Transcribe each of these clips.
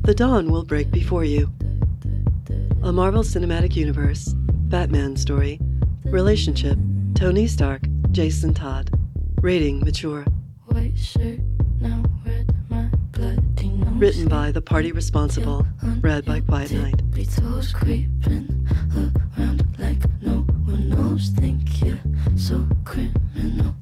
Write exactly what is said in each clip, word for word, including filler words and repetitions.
The dawn will break before you. A Marvel Cinematic Universe, Batman story, relationship, Tony Stark, Jason Todd. Rating mature. White shirt, now red, my bloody nose. Written by The Party Responsible, read by Quiet Night. Toes creeping around like no one knows. Think you're so criminal.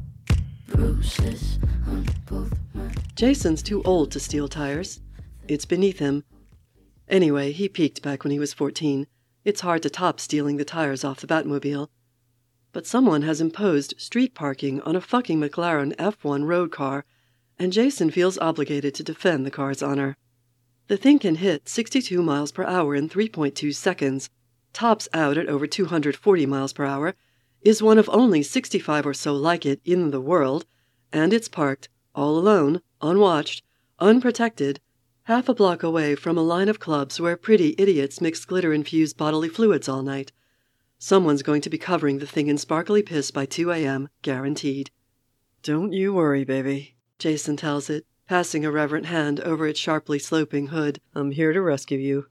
Bruises on both my... Jason's too old to steal tires. It's beneath him. Anyway, he peaked back when he was fourteen. It's hard to top stealing the tires off the Batmobile. But someone has imposed street parking on a fucking McLaren F one road car, and Jason feels obligated to defend the car's honor. The thing can hit sixty-two miles per hour in three point two seconds, tops out at over two hundred forty miles per hour, is one of only sixty-five or so like it in the world, and it's parked, all alone, unwatched, unprotected, half a block away from a line of clubs where pretty idiots mix glitter-infused bodily fluids all night. Someone's going to be covering the thing in sparkly piss by two a.m., guaranteed. "Don't you worry, baby," Jason tells it, passing a reverent hand over its sharply sloping hood. "I'm here to rescue you."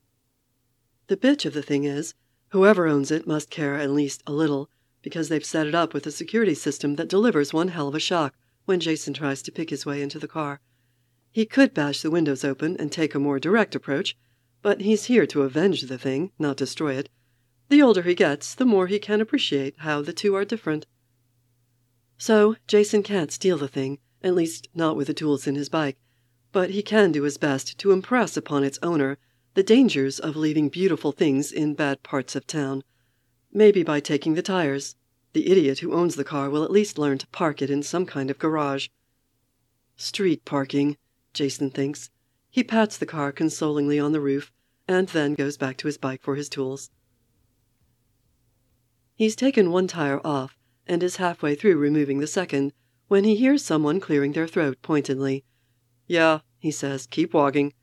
The bitch of the thing is, whoever owns it must care at least a little, because they've set it up with a security system that delivers one hell of a shock when Jason tries to pick his way into the car. He could bash the windows open and take a more direct approach, but he's here to avenge the thing, not destroy it. The older he gets, the more he can appreciate how the two are different. So, Jason can't steal the thing, at least not with the tools in his bike, but he can do his best to impress upon its owner the dangers of leaving beautiful things in bad parts of town. Maybe by taking the tires. The idiot who owns the car will at least learn to park it in some kind of garage. Street parking, Jason thinks. He pats the car consolingly on the roof, and then goes back to his bike for his tools. He's taken one tire off, and is halfway through removing the second, when he hears someone clearing their throat pointedly. "Yeah," he says, "keep walking."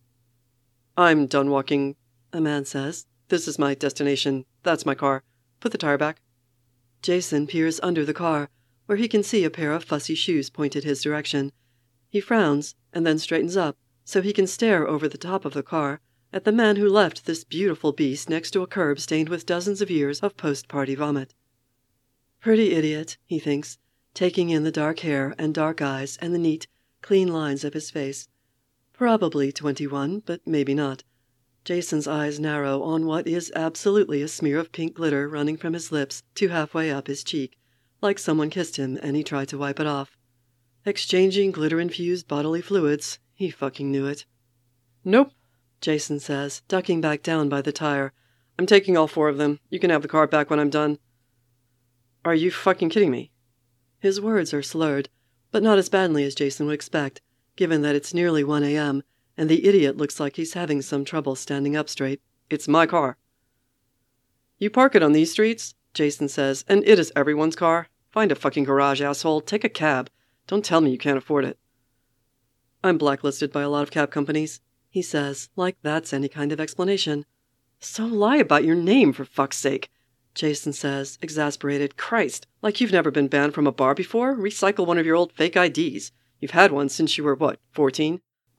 "I'm done walking," a man says. "This is my destination. That's my car. Put the tire back." Jason peers under the car, where he can see a pair of fussy shoes pointed his direction. He frowns, and then straightens up, so he can stare over the top of the car at the man who left this beautiful beast next to a curb stained with dozens of years of post-party vomit. Pretty idiot, he thinks, taking in the dark hair and dark eyes and the neat, clean lines of his face. Probably twenty-one, but maybe not. Jason's eyes narrow on what is absolutely a smear of pink glitter running from his lips to halfway up his cheek, like someone kissed him and he tried to wipe it off. Exchanging glitter-infused bodily fluids, he fucking knew it. "Nope," Jason says, ducking back down by the tire. "I'm taking all four of them. You can have the car back when I'm done." "Are you fucking kidding me?" His words are slurred, but not as badly as Jason would expect, given that it's nearly one a.m., and the idiot looks like he's having some trouble standing up straight. "It's my car." "You park it on these streets," Jason says, "and it is everyone's car. Find a fucking garage, asshole. Take a cab. Don't tell me you can't afford it." "I'm blacklisted by a lot of cab companies," he says, like that's any kind of explanation. "So lie about your name, for fuck's sake," Jason says, exasperated. "Christ, like you've never been banned from a bar before? Recycle one of your old fake I Ds. You've had one since you were, what, fourteen?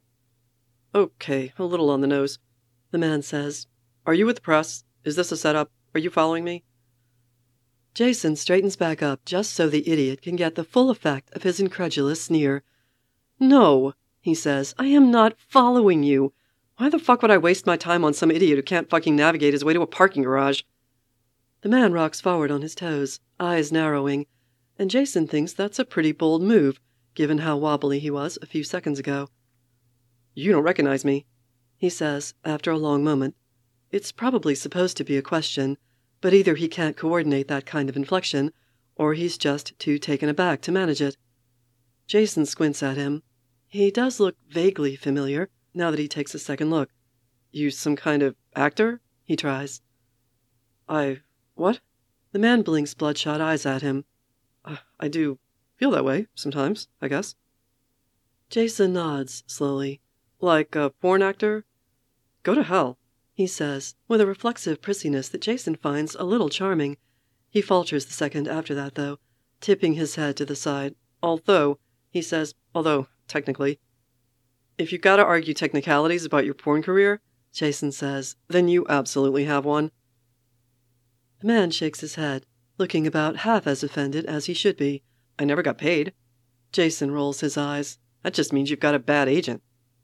"Okay, a little on the nose," the man says. "Are you with the press? Is this a setup? Are you following me?" Jason straightens back up just so the idiot can get the full effect of his incredulous sneer. "No," he says, "I am not following you. Why the fuck would I waste my time on some idiot who can't fucking navigate his way to a parking garage?" The man rocks forward on his toes, eyes narrowing, and Jason thinks that's a pretty bold move, given how wobbly he was a few seconds ago. "You don't recognize me," he says, after a long moment. It's probably supposed to be a question, but either he can't coordinate that kind of inflection, or he's just too taken aback to manage it. Jason squints at him. He does look vaguely familiar, now that he takes a second look. "You some kind of actor?" he tries. I... what?" The man blinks bloodshot eyes at him. Uh, I do feel that way, sometimes, I guess." Jason nods, slowly. "Like a porn actor?" "Go to hell," he says, with a reflexive prissiness that Jason finds a little charming. He falters the second after that, though, tipping his head to the side. "Although," he says, "although, technically." If you gotta argue technicalities about your porn career, Jason says, then you absolutely have one. The man shakes his head, looking about half as offended as he should be. I never got paid. Jason rolls his eyes. That just means you've got a bad agent.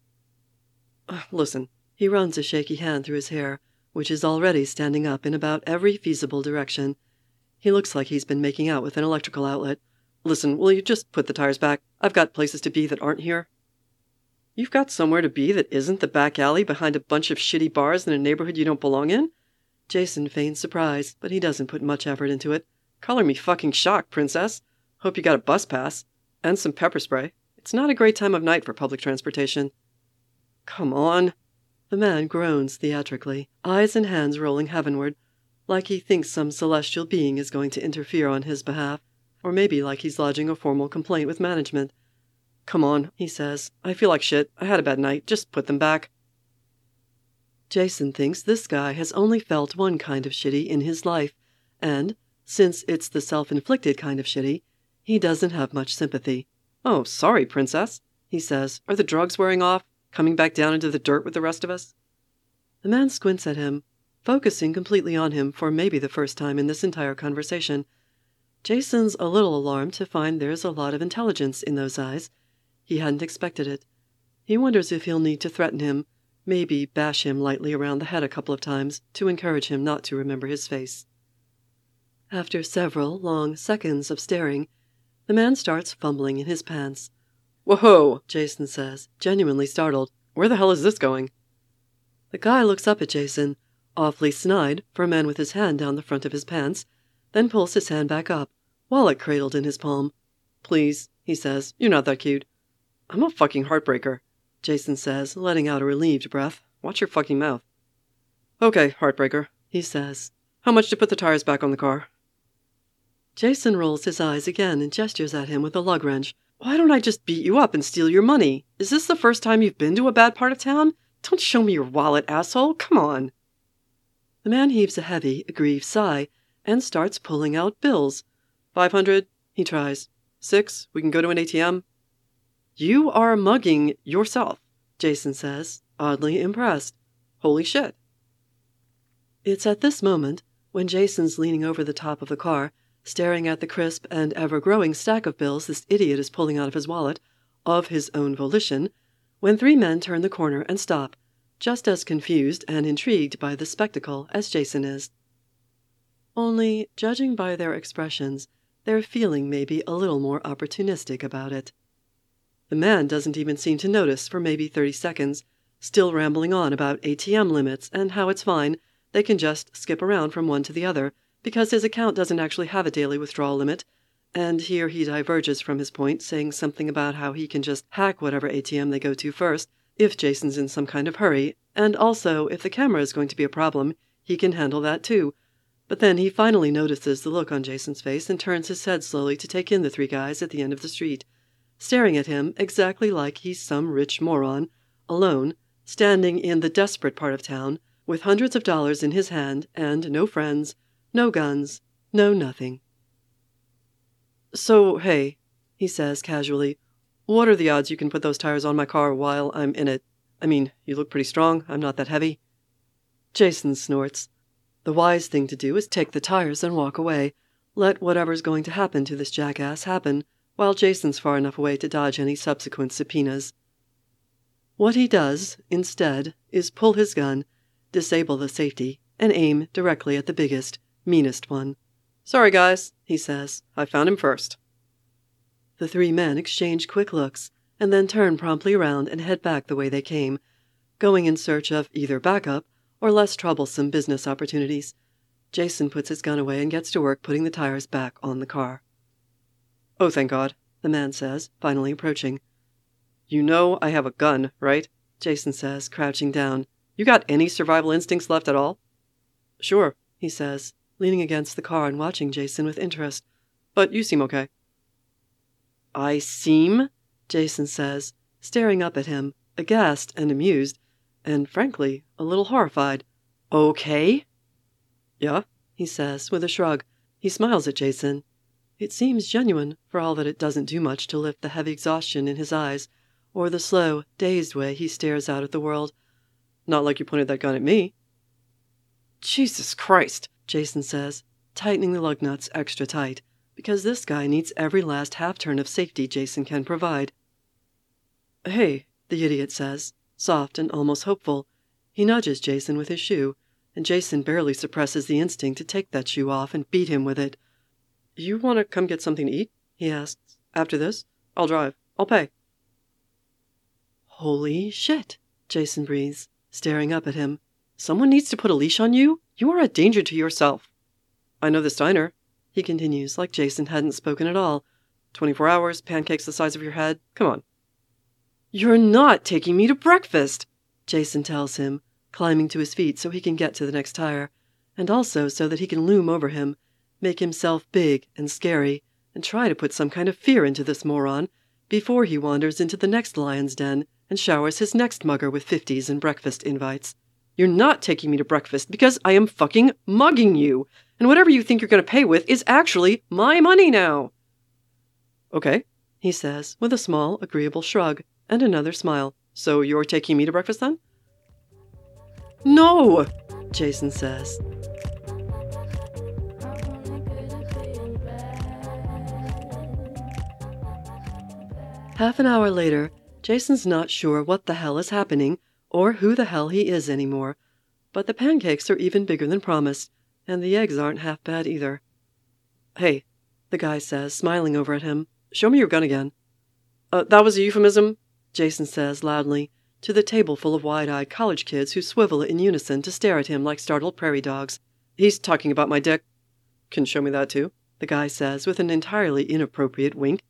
Listen, he runs a shaky hand through his hair, which is already standing up in about every feasible direction. He looks like he's been making out with an electrical outlet. Listen, will you just put the tires back? I've got places to be that aren't here. You've got somewhere to be that isn't the back alley behind a bunch of shitty bars in a neighborhood you don't belong in? Jason feigns surprise, but he doesn't put much effort into it. Color me fucking shocked, princess. Hope you got a bus pass. And some pepper spray. It's not a great time of night for public transportation. Come on. The man groans theatrically, eyes and hands rolling heavenward, like he thinks some celestial being is going to interfere on his behalf, or maybe like he's lodging a formal complaint with management. Come on, he says. I feel like shit. I had a bad night. Just put them back. Jason thinks this guy has only felt one kind of shitty in his life, and, since it's the self-inflicted kind of shitty, he doesn't have much sympathy. Oh, sorry, princess, he says. Are the drugs wearing off? Coming back down into the dirt with the rest of us? The man squints at him, focusing completely on him for maybe the first time in this entire conversation. Jason's a little alarmed to find there's a lot of intelligence in those eyes. He hadn't expected it. He wonders if he'll need to threaten him, maybe bash him lightly around the head a couple of times to encourage him not to remember his face. After several long seconds of staring, the man starts fumbling in his pants. Whoa, Jason says, genuinely startled. Where the hell is this going? The guy looks up at Jason, awfully snide for a man with his hand down the front of his pants, then pulls his hand back up, wallet cradled in his palm. Please, he says, you're not that cute. I'm a fucking heartbreaker, Jason says, letting out a relieved breath. Watch your fucking mouth. Okay, heartbreaker, he says. How much to put the tires back on the car? Jason rolls his eyes again and gestures at him with a lug wrench. Why don't I just beat you up and steal your money? Is this the first time you've been to a bad part of town? Don't show me your wallet, asshole. Come on. The man heaves a heavy, aggrieved sigh and starts pulling out bills. Five hundred, he tries. Six, we can go to an A T M. You are mugging yourself, Jason says, oddly impressed. Holy shit. It's at this moment, when Jason's leaning over the top of the car, staring at the crisp and ever-growing stack of bills this idiot is pulling out of his wallet, of his own volition, when three men turn the corner and stop, just as confused and intrigued by the spectacle as Jason is. Only, judging by their expressions, their feeling may be a little more opportunistic about it. The man doesn't even seem to notice for maybe thirty seconds, still rambling on about A T M limits and how it's fine, they can just skip around from one to the other, because his account doesn't actually have a daily withdrawal limit, and here he diverges from his point, saying something about how he can just hack whatever A T M they go to first, if Jason's in some kind of hurry, and also, if the camera is going to be a problem, he can handle that too. But then he finally notices the look on Jason's face and turns his head slowly to take in the three guys at the end of the street, staring at him exactly like he's some rich moron, alone, standing in the desperate part of town, with hundreds of dollars in his hand, and no friends, no guns, no nothing. So, hey, he says casually, what are the odds you can put those tires on my car while I'm in it? I mean, you look pretty strong. I'm not that heavy. Jason snorts. The wise thing to do is take the tires and walk away. Let whatever's going to happen to this jackass happen, while Jason's far enough away to dodge any subsequent subpoenas. What he does, instead, is pull his gun, disable the safety, and aim directly at the biggest, meanest one. Sorry, guys, he says. I found him first. The three men exchange quick looks, and then turn promptly around and head back the way they came, going in search of either backup or less troublesome business opportunities. Jason puts his gun away and gets to work putting the tires back on the car. Oh, thank God, the man says, finally approaching. You know I have a gun, right? Jason says, crouching down. You got any survival instincts left at all? Sure, he says, leaning against the car and watching Jason with interest. But you seem okay. I seem? Jason says, staring up at him, aghast and amused, and frankly, a little horrified. Okay? Yeah, he says, with a shrug. He smiles at Jason. It seems genuine, for all that it doesn't do much to lift the heavy exhaustion in his eyes, or the slow, dazed way he stares out at the world. Not like you pointed that gun at me. Jesus Christ, Jason says, tightening the lug nuts extra tight, because this guy needs every last half-turn of safety Jason can provide. Hey, the idiot says, soft and almost hopeful. He nudges Jason with his shoe, and Jason barely suppresses the instinct to take that shoe off and beat him with it. You want to come get something to eat? He asks. After this? I'll drive. I'll pay. Holy shit, Jason breathes, staring up at him. Someone needs to put a leash on you? You are a danger to yourself. I know this diner, he continues, like Jason hadn't spoken at all. Twenty-four hours, pancakes the size of your head. Come on. You're not taking me to breakfast, Jason tells him, climbing to his feet so he can get to the next tire, and also so that he can loom over him, make himself big and scary, and try to put some kind of fear into this moron before he wanders into the next lion's den and showers his next mugger with fifties and breakfast invites. You're not taking me to breakfast because I am fucking mugging you, and whatever you think you're going to pay with is actually my money now. Okay, he says, with a small, agreeable shrug and another smile. So you're taking me to breakfast then? No, Jason says. Half an hour later, Jason's not sure what the hell is happening or who the hell he is anymore, but the pancakes are even bigger than promised, and the eggs aren't half bad either. Hey, the guy says, smiling over at him, show me your gun again. Uh, that was a euphemism, Jason says loudly, to the table full of wide-eyed college kids who swivel in unison to stare at him like startled prairie dogs. He's talking about my dick. Can show me that too, the guy says with an entirely inappropriate wink.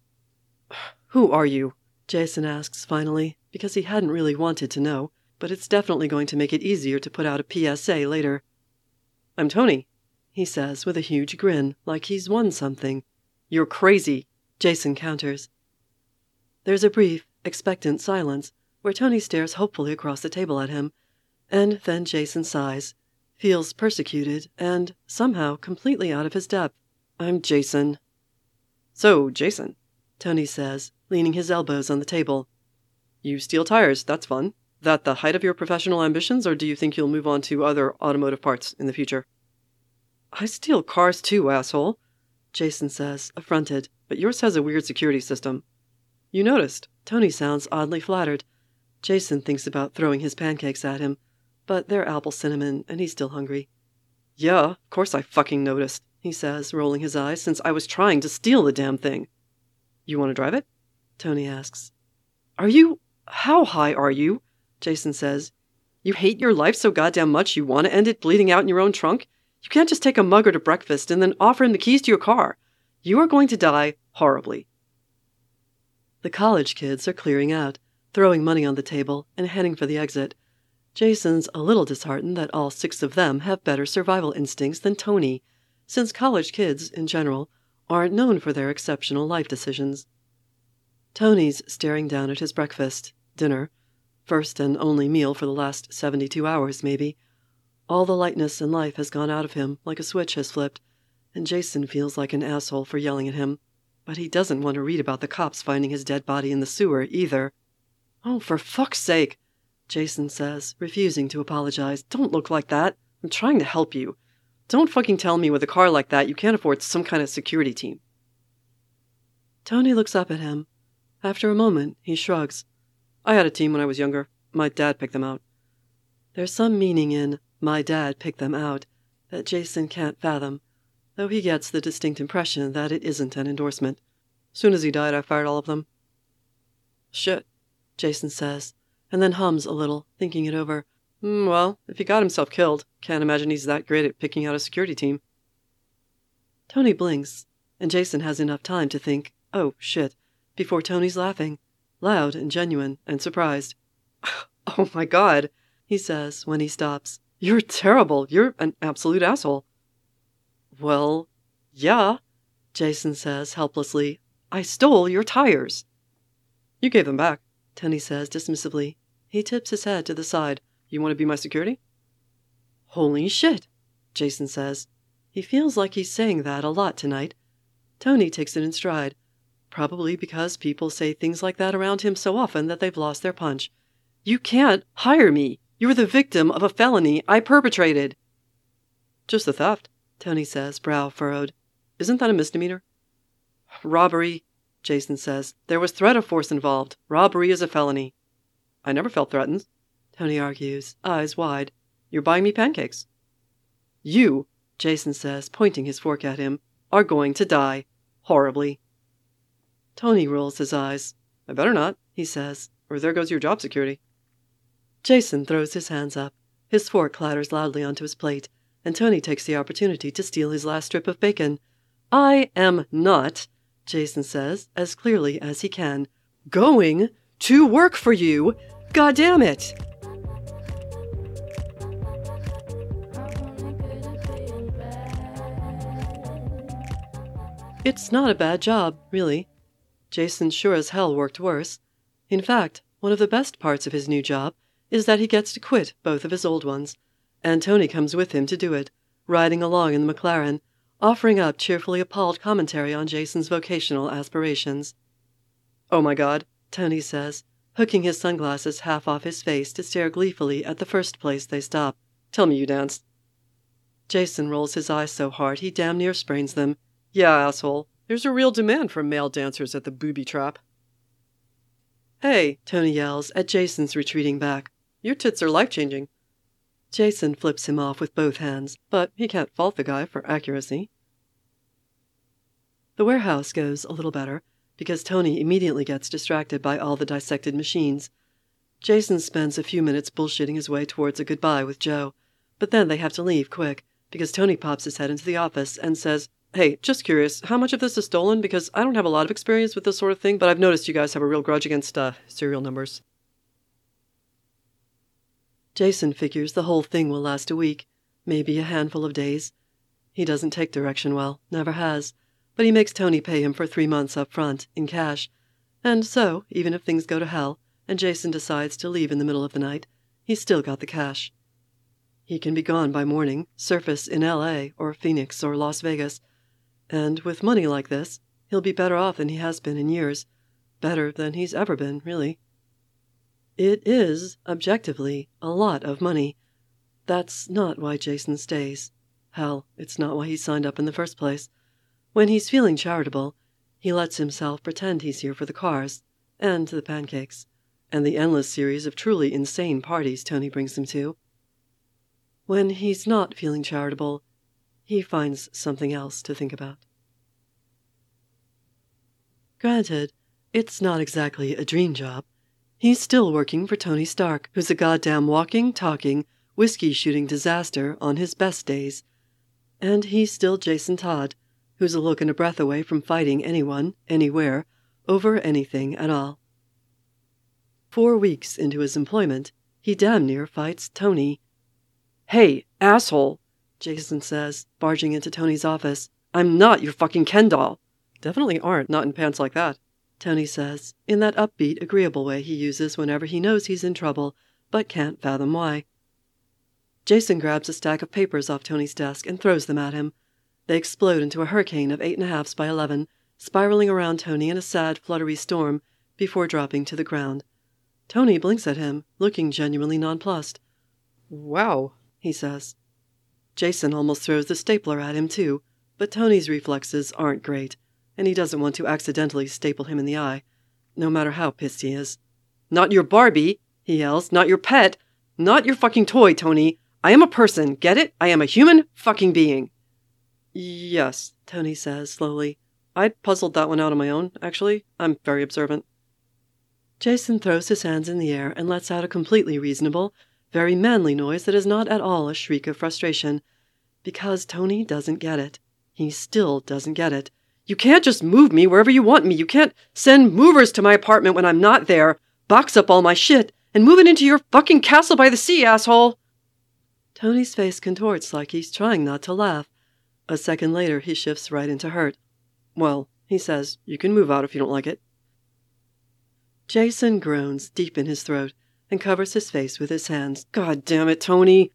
Who are you? Jason asks finally, because he hadn't really wanted to know, but it's definitely going to make it easier to put out a P S A later. I'm Tony, he says with a huge grin, like he's won something. You're crazy, Jason counters. There's a brief, expectant silence, where Tony stares hopefully across the table at him, and then Jason sighs, feels persecuted, and, somehow, completely out of his depth. I'm Jason. So, Jason, Tony says, leaning his elbows on the table. You steal tires, that's fun. That the height of your professional ambitions, or do you think you'll move on to other automotive parts in the future? I steal cars too, asshole, Jason says, affronted, but yours has a weird security system. You noticed. Tony sounds oddly flattered. Jason thinks about throwing his pancakes at him, but they're apple cinnamon, and he's still hungry. Yeah, of course I fucking noticed, he says, rolling his eyes, since I was trying to steal the damn thing. You want to drive it? Tony asks. Are you... How high are you? Jason says. You hate your life so goddamn much you want to end it bleeding out in your own trunk? You can't just take a mugger to breakfast and then offer him the keys to your car. You are going to die horribly. The college kids are clearing out, throwing money on the table and heading for the exit. Jason's a little disheartened that all six of them have better survival instincts than Tony, since college kids, in general, aren't known for their exceptional life decisions. Tony's staring down at his breakfast, dinner, first and only meal for the last seventy-two hours, maybe. All the lightness in life has gone out of him, like a switch has flipped, and Jason feels like an asshole for yelling at him. But he doesn't want to read about the cops finding his dead body in the sewer, either. Oh, for fuck's sake, Jason says, refusing to apologize. Don't look like that. I'm trying to help you. Don't fucking tell me with a car like that you can't afford some kind of security team. Tony looks up at him. After a moment, he shrugs. I had a team when I was younger. My dad picked them out. There's some meaning in my dad picked them out that Jason can't fathom, though he gets the distinct impression that it isn't an endorsement. Soon as he died, I fired all of them. Shit, Jason says, and then hums a little, thinking it over. Mm, well, if he got himself killed, can't imagine he's that great at picking out a security team. Tony blinks, and Jason has enough time to think, oh, shit, before Tony's laughing, loud and genuine and surprised. Oh my God, he says when he stops. You're terrible. You're an absolute asshole. Well, yeah, Jason says helplessly. I stole your tires. You gave them back, Tony says dismissively. He tips his head to the side. You want to be my security? Holy shit, Jason says. He feels like he's saying that a lot tonight. Tony takes it in stride. probably because people say things like that around him so often that they've lost their punch. "You can't hire me! You're the victim of a felony I perpetrated!" "Just the theft," Tony says, brow furrowed. "Isn't that a misdemeanor?" "Robbery," Jason says. "There was threat of force involved. Robbery is a felony." "I never felt threatened," Tony argues, eyes wide. "You're buying me pancakes." "You," Jason says, pointing his fork at him, "are going to die. Horribly." Tony rolls his eyes. "I better not," he says, "or there goes your job security." Jason throws his hands up. His fork clatters loudly onto his plate, and Tony takes the opportunity to steal his last strip of bacon. "I am not," Jason says, as clearly as he can, "going to work for you. God damn it!" It's not a bad job, really. Jason sure as hell worked worse. In fact, one of the best parts of his new job is that he gets to quit both of his old ones, and Tony comes with him to do it, riding along in the McLaren, offering up cheerfully appalled commentary on Jason's vocational aspirations. "Oh my God," Tony says, hooking his sunglasses half off his face to stare gleefully at the first place they stop. "Tell me you danced." Jason rolls his eyes so hard he damn near sprains them. "Yeah, asshole. There's a real demand for male dancers at the booby trap." "Hey," Tony yells at Jason's retreating back. "Your tits are life-changing." Jason flips him off with both hands, but he can't fault the guy for accuracy. The warehouse goes a little better, because Tony immediately gets distracted by all the dissected machines. Jason spends a few minutes bullshitting his way towards a goodbye with Joe, but then they have to leave quick, because Tony pops his head into the office and says, "Hey, just curious, how much of this is stolen? Because I don't have a lot of experience with this sort of thing, but I've noticed you guys have a real grudge against, uh, serial numbers." Jason figures the whole thing will last a week, maybe a handful of days. He doesn't take direction well, never has, but he makes Tony pay him for three months up front, in cash. And so, even if things go to hell, and Jason decides to leave in the middle of the night, he's still got the cash. He can be gone by morning, surface in L A or Phoenix or Las Vegas. And with money like this, he'll be better off than he has been in years. Better than he's ever been, really. It is, objectively, a lot of money. That's not why Jason stays. Hell, it's not why he signed up in the first place. When he's feeling charitable, he lets himself pretend he's here for the cars, and the pancakes, and the endless series of truly insane parties Tony brings him to. When he's not feeling charitable, he finds something else to think about. Granted, it's not exactly a dream job. He's still working for Tony Stark, who's a goddamn walking, talking, whiskey-shooting disaster on his best days. And he's still Jason Todd, who's a look and a breath away from fighting anyone, anywhere, over anything at all. Four weeks into his employment, he damn near fights Tony. "Hey, asshole," Jason says, barging into Tony's office. "I'm not your fucking Ken doll." "Definitely aren't, not in pants like that," Tony says, in that upbeat, agreeable way he uses whenever he knows he's in trouble, but can't fathom why. Jason grabs a stack of papers off Tony's desk and throws them at him. They explode into a hurricane of eight and a halves by eleven, spiraling around Tony in a sad, fluttery storm before dropping to the ground. Tony blinks at him, looking genuinely nonplussed. "Wow," he says. Jason almost throws the stapler at him, too, but Tony's reflexes aren't great, and he doesn't want to accidentally staple him in the eye, no matter how pissed he is. "Not your Barbie," he yells. "Not your pet. Not your fucking toy, Tony. I am a person, get it? I am a human fucking being." "Yes," Tony says slowly. "I puzzled that one out on my own, actually. I'm very observant." Jason throws his hands in the air and lets out a completely reasonable, very manly noise that is not at all a shriek of frustration. Because Tony doesn't get it. He still doesn't get it. "You can't just move me wherever you want me. You can't send movers to my apartment when I'm not there, box up all my shit, and move it into your fucking castle by the sea, asshole!" Tony's face contorts like he's trying not to laugh. A second later, he shifts right into hurt. "Well," he says, "you can move out if you don't like it." Jason groans deep in his throat and covers his face with his hands. "God damn it, Tony!"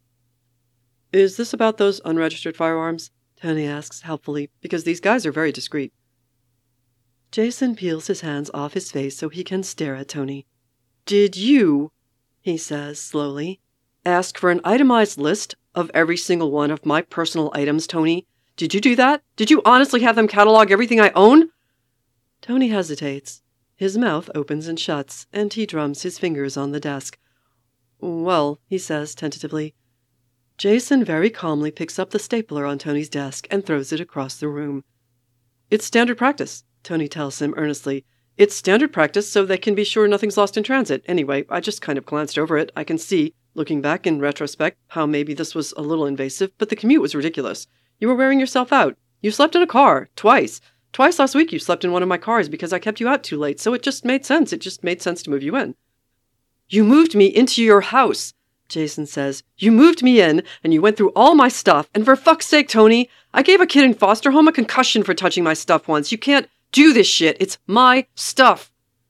"Is this about those unregistered firearms?" Tony asks helpfully, "because these guys are very discreet." Jason peels his hands off his face so he can stare at Tony. "Did you," he says slowly, "ask for an itemized list of every single one of my personal items, Tony? Did you do that? Did you honestly have them catalog everything I own?" Tony hesitates. His mouth opens and shuts, and he drums his fingers on the desk. "Well," he says tentatively. Jason very calmly picks up the stapler on Tony's desk and throws it across the room. "It's standard practice," Tony tells him earnestly. "It's standard practice so they can be sure nothing's lost in transit. Anyway, I just kind of glanced over it. I can see, looking back in retrospect, how maybe this was a little invasive, but the commute was ridiculous. You were wearing yourself out. You slept in a car, twice. Twice last week you slept in one of my cars because I kept you out too late, so it just made sense. It just made sense to move you in." "You moved me into your house," Jason says. "You moved me in, and you went through all my stuff, and for fuck's sake, Tony, I gave a kid in foster home a concussion for touching my stuff once. You can't do this shit. It's my stuff."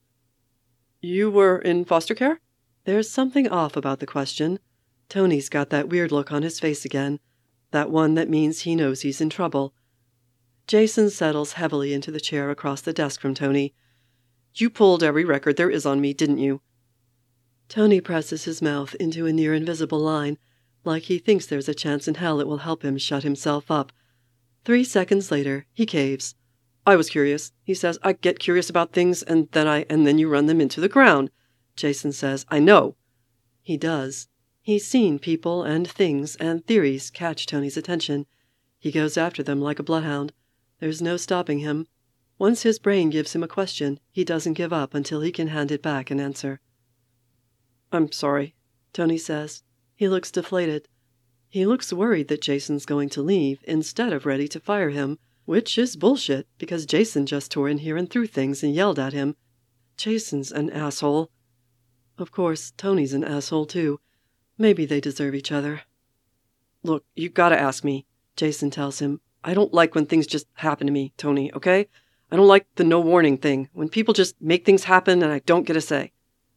"You were in foster care?" There's something off about the question. Tony's got that weird look on his face again, that one that means he knows he's in trouble. Jason settles heavily into the chair across the desk from Tony. "You pulled every record there is on me, didn't you?" Tony presses his mouth into a near-invisible line, like he thinks there's a chance in hell it will help him shut himself up. Three seconds later, he caves. "I was curious," he says. "I get curious about things, and then I and then you run them into the ground." Jason says, "I know." He does. He's seen people and things and theories catch Tony's attention. He goes after them like a bloodhound. There's no stopping him. Once his brain gives him a question, he doesn't give up until he can hand it back an answer. "I'm sorry," Tony says. He looks deflated. He looks worried that Jason's going to leave instead of ready to fire him, which is bullshit because Jason just tore in here and threw things and yelled at him. Jason's an asshole. Of course, Tony's an asshole too. Maybe they deserve each other. "Look, you gotta ask me," Jason tells him. "I don't like when things just happen to me, Tony, okay? I don't like the no warning thing, when people just make things happen and I don't get a say."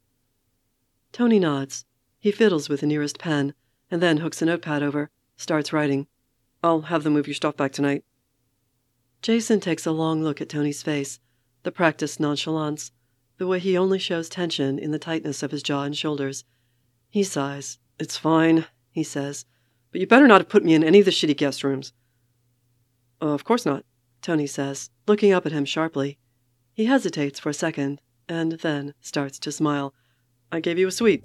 Tony nods. He fiddles with the nearest pen, and then hooks a notepad over, starts writing. "I'll have them move your stuff back tonight." Jason takes a long look at Tony's face, the practiced nonchalance, the way he only shows tension in the tightness of his jaw and shoulders. He sighs. "It's fine," he says, "but you better not have put me in any of the shitty guest rooms." "Uh, of course not," Tony says, looking up at him sharply. He hesitates for a second, and then starts to smile. "I gave you a suite."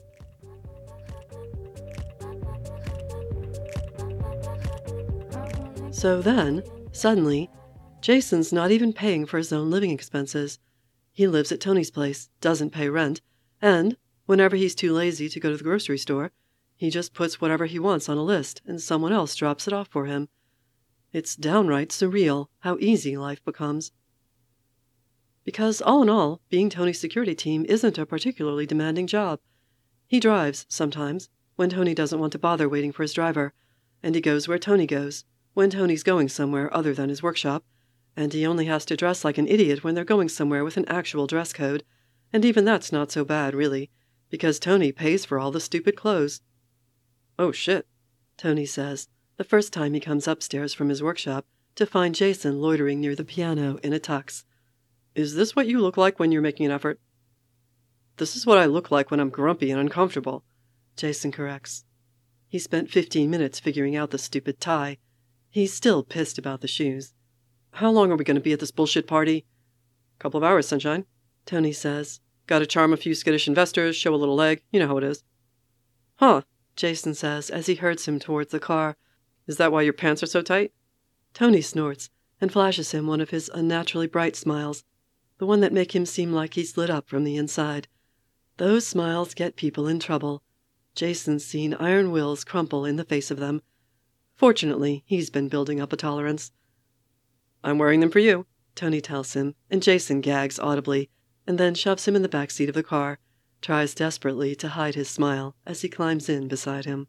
So then, suddenly, Jason's not even paying for his own living expenses. He lives at Tony's place, doesn't pay rent, and, whenever he's too lazy to go to the grocery store, he just puts whatever he wants on a list and someone else drops it off for him. It's downright surreal how easy life becomes. Because all in all, being Tony's security team isn't a particularly demanding job. He drives, sometimes, when Tony doesn't want to bother waiting for his driver, and he goes where Tony goes, when Tony's going somewhere other than his workshop, and he only has to dress like an idiot when they're going somewhere with an actual dress code, and even that's not so bad, really, because Tony pays for all the stupid clothes. "Oh, shit," Tony says, the first time he comes upstairs from his workshop to find Jason loitering near the piano in a tux. "Is this what you look like when you're making an effort?" "This is what I look like when I'm grumpy and uncomfortable," Jason corrects. He spent fifteen minutes figuring out the stupid tie. He's still pissed about the shoes. "How long are we going to be at this bullshit party?" "Couple of hours, sunshine," Tony says. "Gotta charm a few skittish investors, show a little leg, you know how it is." "Huh," Jason says as he herds him towards the car. "Is that why your pants are so tight?" Tony snorts and flashes him one of his unnaturally bright smiles, the one that make him seem like he's lit up from the inside. Those smiles get people in trouble. Jason's seen iron wills crumple in the face of them. Fortunately, he's been building up a tolerance. "I'm wearing them for you," Tony tells him, and Jason gags audibly, and then shoves him in the back seat of the car, tries desperately to hide his smile as he climbs in beside him.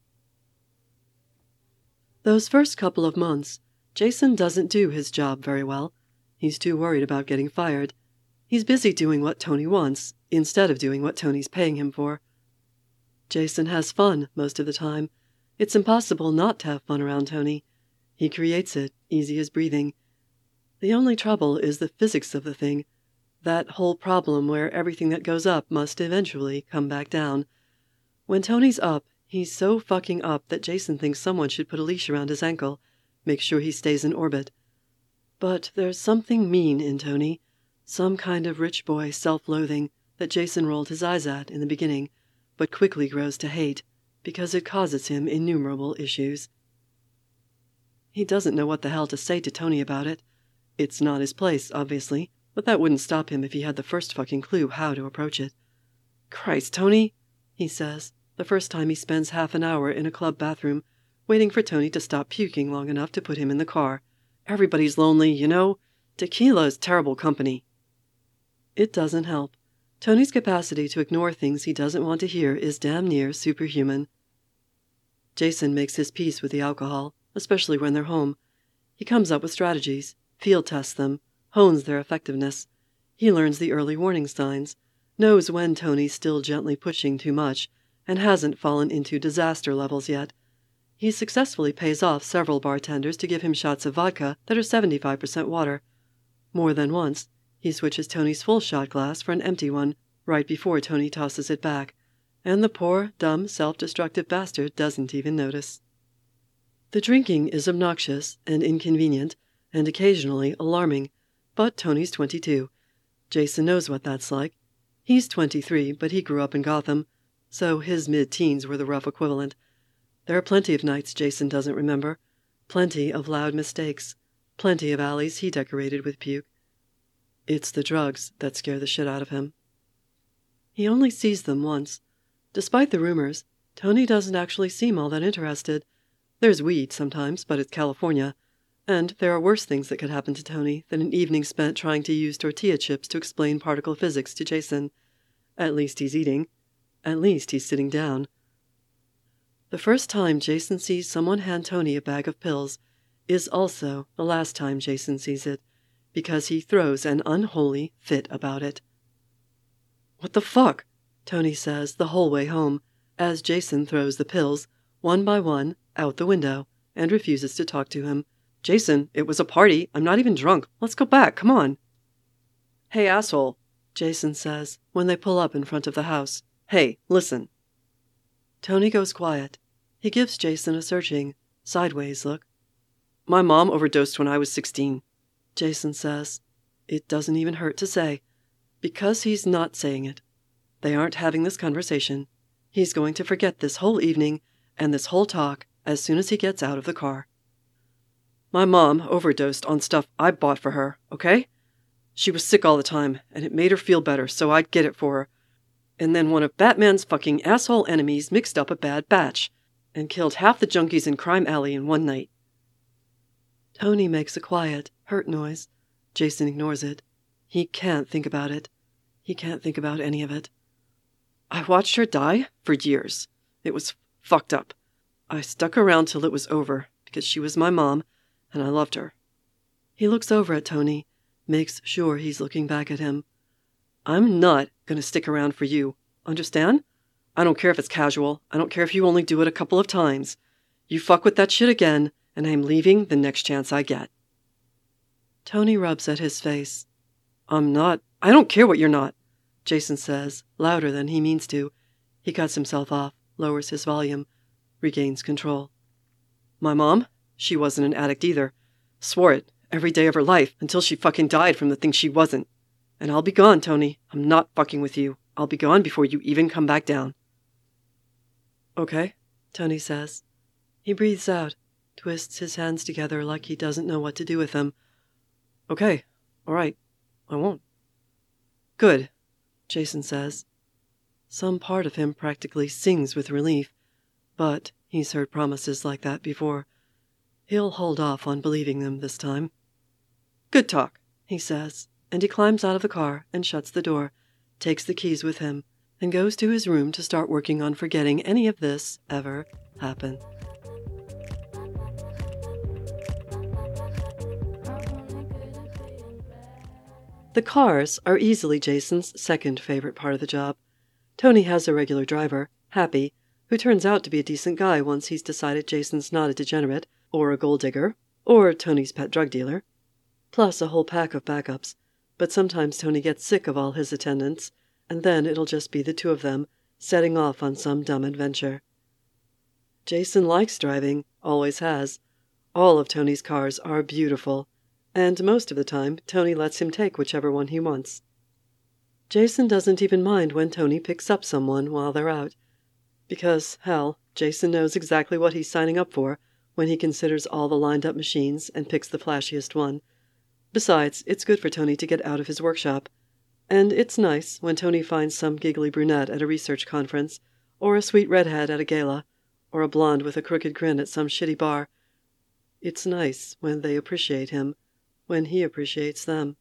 Those first couple of months, Jason doesn't do his job very well. He's too worried about getting fired. He's busy doing what Tony wants, instead of doing what Tony's paying him for. Jason has fun most of the time. It's impossible not to have fun around Tony. He creates it, easy as breathing. The only trouble is the physics of the thing, that whole problem where everything that goes up must eventually come back down. When Tony's up, he's so fucking up that Jason thinks someone should put a leash around his ankle, make sure he stays in orbit. But there's something mean in Tony, some kind of rich boy self-loathing that Jason rolled his eyes at in the beginning, but quickly grows to hate, because it causes him innumerable issues. He doesn't know what the hell to say to Tony about it. It's not his place, obviously, but that wouldn't stop him if he had the first fucking clue how to approach it. "Christ, Tony," he says, the first time he spends half an hour in a club bathroom, waiting for Tony to stop puking long enough to put him in the car. "Everybody's lonely, you know. Tequila is terrible company." It doesn't help. Tony's capacity to ignore things he doesn't want to hear is damn near superhuman. Jason makes his peace with the alcohol, especially when they're home. He comes up with strategies, field tests them, hones their effectiveness. He learns the early warning signs, knows when Tony's still gently pushing too much, and hasn't fallen into disaster levels yet. He successfully pays off several bartenders to give him shots of vodka that are seventy-five percent water. More than once, he switches Tony's full shot glass for an empty one, right before Tony tosses it back, and the poor, dumb, self-destructive bastard doesn't even notice. The drinking is obnoxious and inconvenient, and occasionally alarming, but Tony's twenty-two. Jason knows what that's like. He's twenty-three, but he grew up in Gotham, so his mid-teens were the rough equivalent. There are plenty of nights Jason doesn't remember, plenty of loud mistakes, plenty of alleys he decorated with puke. It's the drugs that scare the shit out of him. He only sees them once. Despite the rumors, Tony doesn't actually seem all that interested. There's weed sometimes, but it's California, and there are worse things that could happen to Tony than an evening spent trying to use tortilla chips to explain particle physics to Jason. At least he's eating. At least he's sitting down. The first time Jason sees someone hand Tony a bag of pills is also the last time Jason sees it, because he throws an unholy fit about it. "What the fuck?" Tony says the whole way home, as Jason throws the pills, one by one, out the window, and refuses to talk to him. "Jason, it was a party. I'm not even drunk. Let's go back. Come on." "Hey, asshole," Jason says when they pull up in front of the house. "Hey, listen." Tony goes quiet. He gives Jason a searching, sideways look. "My mom overdosed when I was sixteen, Jason says. It doesn't even hurt to say, because he's not saying it. They aren't having this conversation. He's going to forget this whole evening and this whole talk as soon as he gets out of the car. "My mom overdosed on stuff I bought for her, okay? She was sick all the time, and it made her feel better, so I'd get it for her. And then one of Batman's fucking asshole enemies mixed up a bad batch and killed half the junkies in Crime Alley in one night." Tony makes a quiet, hurt noise. Jason ignores it. He can't think about it. He can't think about any of it. "I watched her die for years. It was fucked up. I stuck around till it was over because she was my mom and I loved her." He looks over at Tony, makes sure he's looking back at him. "I'm not gonna stick around for you. Understand? I don't care if it's casual. I don't care if you only do it a couple of times. You fuck with that shit again, and I'm leaving the next chance I get." Tony rubs at his face. "I'm not. I don't care what you're not," Jason says, louder than he means to. He cuts himself off, lowers his volume, regains control. "My mom? She wasn't an addict either. Swore it every day of her life until she fucking died from the thing she wasn't. And I'll be gone, Tony. I'm not fucking with you. I'll be gone before you even come back down." "Okay," Tony says. He breathes out, twists his hands together like he doesn't know what to do with them. "Okay, all right, I won't." "Good," Jason says. Some part of him practically sings with relief, but he's heard promises like that before. He'll hold off on believing them this time. "Good talk," he says, and he climbs out of the car and shuts the door, takes the keys with him, and goes to his room to start working on forgetting any of this ever happened. The cars are easily Jason's second favorite part of the job. Tony has a regular driver, Happy, who turns out to be a decent guy once he's decided Jason's not a degenerate, or a gold digger, or Tony's pet drug dealer. plus a whole pack of backups, but sometimes Tony gets sick of all his attendants, and then it'll just be the two of them, setting off on some dumb adventure. Jason likes driving, always has. All of Tony's cars are beautiful, and most of the time, Tony lets him take whichever one he wants. Jason doesn't even mind when Tony picks up someone while they're out, because, hell, Jason knows exactly what he's signing up for when he considers all the lined-up machines and picks the flashiest one. Besides, it's good for Tony to get out of his workshop. And it's nice when Tony finds some giggly brunette at a research conference, or a sweet redhead at a gala, or a blonde with a crooked grin at some shitty bar. It's nice when they appreciate him, when he appreciates them.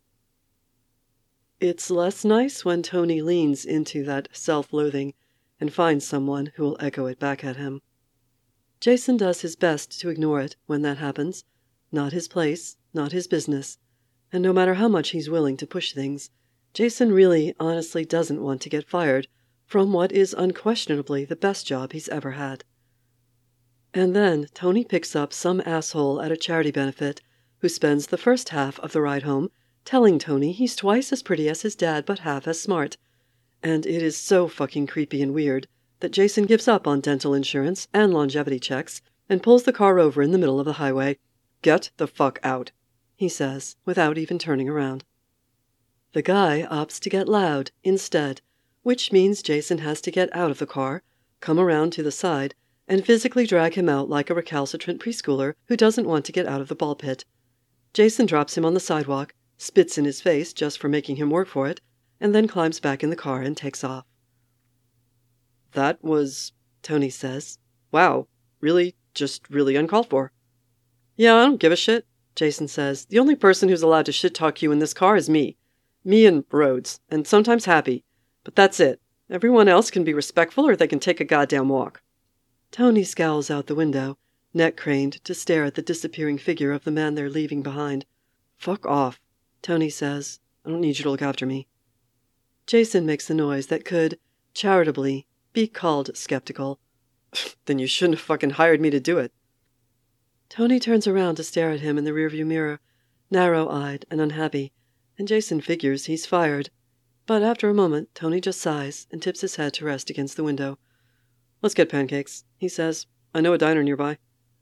It's less nice when Tony leans into that self-loathing and finds someone who will echo it back at him. Jason does his best to ignore it when that happens. Not his place, not his business. And no matter how much he's willing to push things, Jason really honestly doesn't want to get fired from what is unquestionably the best job he's ever had. And then Tony picks up some asshole at a charity benefit who spends the first half of the ride home telling Tony he's twice as pretty as his dad but half as smart. And it is so fucking creepy and weird that Jason gives up on dental insurance and longevity checks and pulls the car over in the middle of the highway. "Get the fuck out," he says, without even turning around. The guy opts to get loud instead, which means Jason has to get out of the car, come around to the side, and physically drag him out like a recalcitrant preschooler who doesn't want to get out of the ball pit. Jason drops him on the sidewalk, spits in his face just for making him work for it, and then climbs back in the car and takes off. "That was," Tony says. "Wow, really, just really uncalled for." "Yeah, I don't give a shit," Jason says. "The only person who's allowed to shit-talk you in this car is me. Me and Rhodes, and sometimes Happy. But that's it. Everyone else can be respectful or they can take a goddamn walk." Tony scowls out the window, neck craned to stare at the disappearing figure of the man they're leaving behind. "Fuck off," Tony says. "I don't need you to look after me." Jason makes a noise that could, charitably, be called skeptical. "Then you shouldn't have fucking hired me to do it." Tony turns around to stare at him in the rearview mirror, narrow-eyed and unhappy, and Jason figures he's fired. But after a moment, Tony just sighs and tips his head to rest against the window. "Let's get pancakes," he says. "I know a diner nearby."